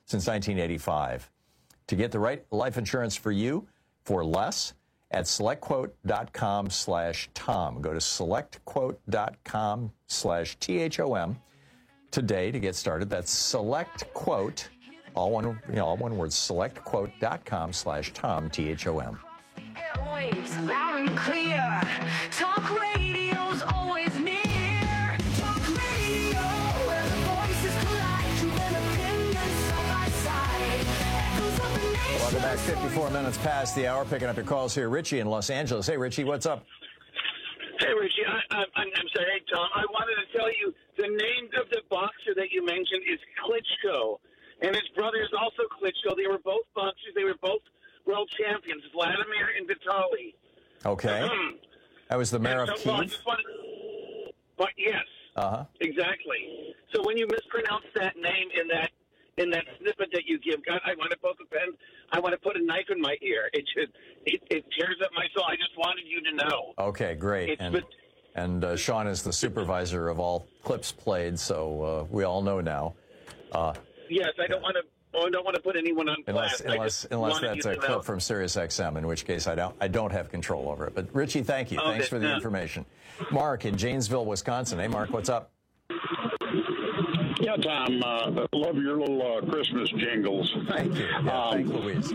since nineteen eighty-five. To get the right life insurance for you for less, at selectquote.com slash Tom. Go to selectquote.com slash T H O M today to get started. That's selectquote, all one, you know, all one word, selectquote.com slash Tom, T H O M. Airwaves, loud and clear. Talk radio's always near. Talk radio, where the voices collide. Truth and opinion side by side. Echoes of the nation. Welcome back. fifty-four minutes past the hour. Picking up your calls here. Richie in Los Angeles. Hey, Richie, what's up? Hey, Richie. I, I, I'm, I'm sorry. Hey, Tom. I wanted to tell you the name of the boxer that you mentioned is Klitschko. And his brother is also Klitschko. They were both boxers. They were both world champions, Vladimir and Vitaly. Okay. That was the mayor of so, Kiev? well, I just wanted, but yes, uh-huh. exactly. So when you mispronounce that name in that in that snippet that you give, God, I want to poke a pen. I want to put a knife in my ear. It should. It, it tears up my soul. I just wanted you to know. Okay, great. It's and been, and uh, Sean is the supervisor of all clips played, so uh, we all know now. Uh, yes, I don't want to. Oh, I don't want to put anyone on Unless, blast. unless, unless that's a clip from Sirius X M, in which case I don't, I don't have control over it. But Richie, thank you. Okay, Thanks for the yeah. information. Mark in Janesville, Wisconsin. Hey, Mark, what's up? Yeah, Tom, uh, love your little uh, Christmas jingles. Thank you. Yeah, um, thanks, Louise.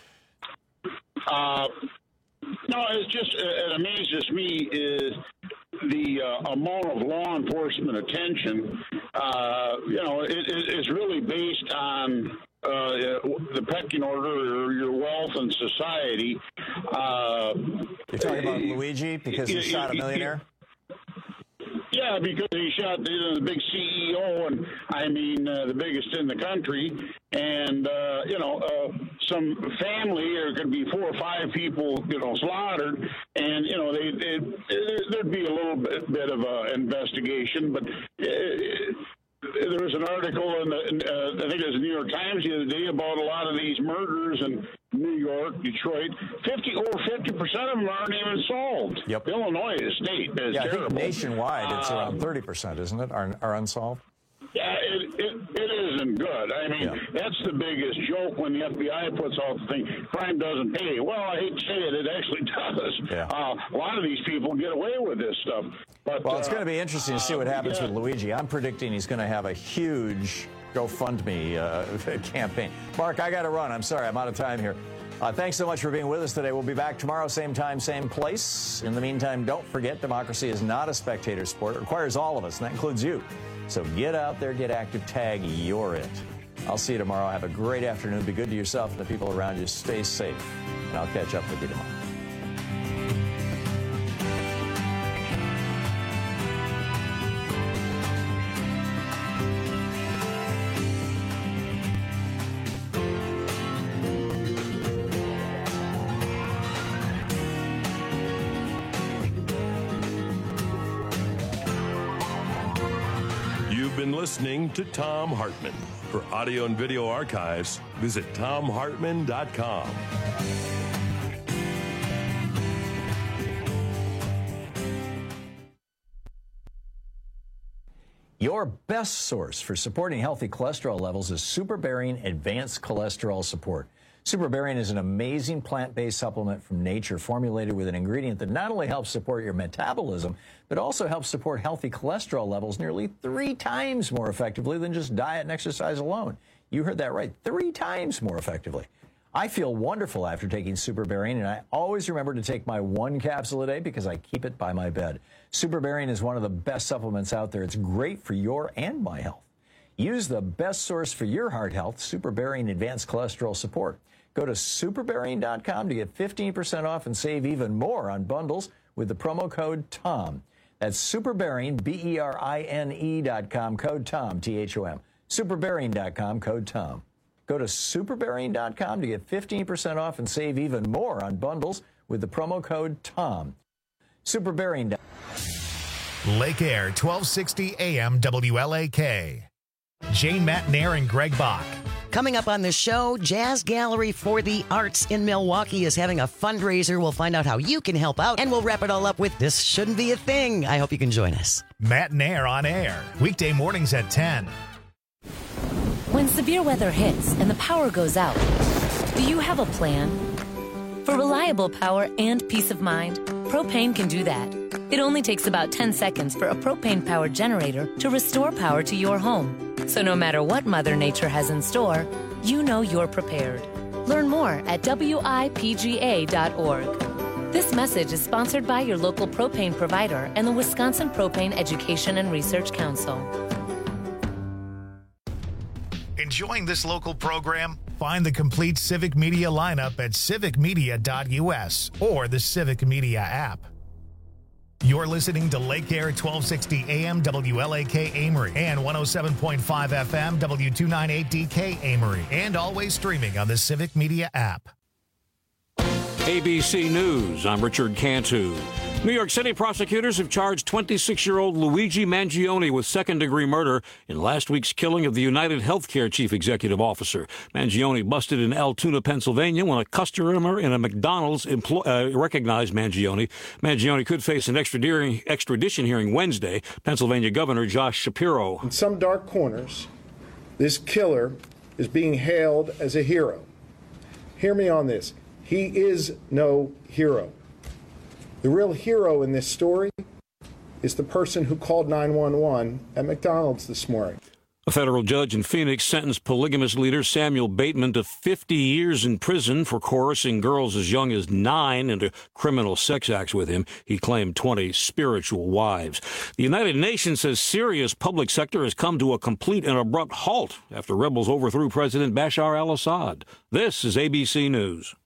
Uh, no, it's just, it amazes me is the uh, amount of law enforcement attention. Uh, you know, it, it, it's really based on uh, the pecking order or your wealth and society. Uh, You're talking about Luigi because he you, shot a you, millionaire? Yeah, because he shot you know, the big C E O, and I mean uh, the biggest in the country, and uh, you know uh, some family there could be four or five people you know slaughtered, and you know they, they there'd be a little bit, bit of an investigation, but. Uh, There was an article in, the, in uh, I think it was the New York Times the other day about a lot of these murders in New York, Detroit. Fifty over fifty percent of them aren't even solved. Yep. Illinois, the state, is Yeah, I terrible. think nationwide it's Uh, around thirty percent, isn't it, are, are unsolved? Yeah, it, it, it isn't good. I mean, Yeah. that's the biggest joke when the F B I puts out the thing, crime doesn't pay. Well, I hate to say it, it actually does. Yeah. Uh, a lot of these people get away with this stuff. But, Well, it's uh, going to be interesting to see what happens yeah. with Luigi. I'm predicting he's going to have a huge GoFundMe uh, campaign. Mark, I got to run. I'm sorry. I'm out of time here. Uh, thanks so much for being with us today. We'll be back tomorrow, same time, same place. In the meantime, don't forget, democracy is not a spectator sport. It requires all of us, and that includes you. So get out there, get active, tag, you're it. I'll see you tomorrow. Have a great afternoon. Be good to yourself and the people around you. Stay safe. And I'll catch up with you tomorrow. You've been listening to Tom Hartman. For audio and video archives, visit tom hartman dot com. Your best source for supporting healthy cholesterol levels is Superbearing Advanced Cholesterol Support. Superbearing is an amazing plant-based supplement from nature formulated with an ingredient that not only helps support your metabolism, but also helps support healthy cholesterol levels nearly three times more effectively than just diet and exercise alone. You heard that right, three times more effectively. I feel wonderful after taking Superbearing, and I always remember to take my one capsule a day because I keep it by my bed. Superbearing is one of the best supplements out there. It's great for your and my health. Use the best source for your heart health, Superbearing Advanced Cholesterol Support. Go to superbearing dot com to get fifteen percent off and save even more on bundles with the promo code TOM. That's Superbearing, B E R I N E dot com, code TOM, T H O M. Superbearing dot com, code TOM. Go to superbearing dot com to get fifteen percent off and save even more on bundles with the promo code TOM. Superbearing. Lake Air, twelve sixty A M W L A K. Jane Matt Nair and Greg Bach. Coming up on the show, Jazz Gallery for the Arts in Milwaukee is having a fundraiser. We'll find out how you can help out, and we'll wrap it all up with This Shouldn't Be a Thing. I hope you can join us. Matt Nair on air, weekday mornings at ten. When When severe weather hits and the power goes out, do you have a plan? For reliable power and peace of mind, Propane can do that. It only takes about ten seconds for a propane-powered generator to restore power to your home. So no matter what Mother Nature has in store, you know you're prepared. Learn more at W I P G A dot org. This message is sponsored by your local propane provider and the Wisconsin Propane Education and Research Council. Enjoying this local program? Find the complete Civic Media lineup at civic media dot U S or the Civic Media app. You're listening to Lake Air twelve sixty A M W L A K Amory and one oh seven point five F M W two ninety-eight D K Amory, and always streaming on the Civic Media app. A B C News, I'm Richard Cantu. New York City prosecutors have charged twenty-six-year-old Luigi Mangione with second-degree murder in last week's killing of the United Healthcare chief executive officer. Mangione busted in Altoona, Pennsylvania, when a customer in a McDonald's empl- uh, recognized Mangione. Mangione could face an extradition, extradition hearing Wednesday. Pennsylvania Governor Josh Shapiro. In some dark corners, this killer is being hailed as a hero. Hear me on this. He is no hero. The real hero in this story is the person who called nine one one at McDonald's this morning. A federal judge in Phoenix sentenced polygamous leader Samuel Bateman to fifty years in prison for coercing girls as young as nine into criminal sex acts with him. He claimed twenty spiritual wives. The United Nations says Syria's public sector has come to a complete and abrupt halt after rebels overthrew President Bashar al-Assad. This is A B C News.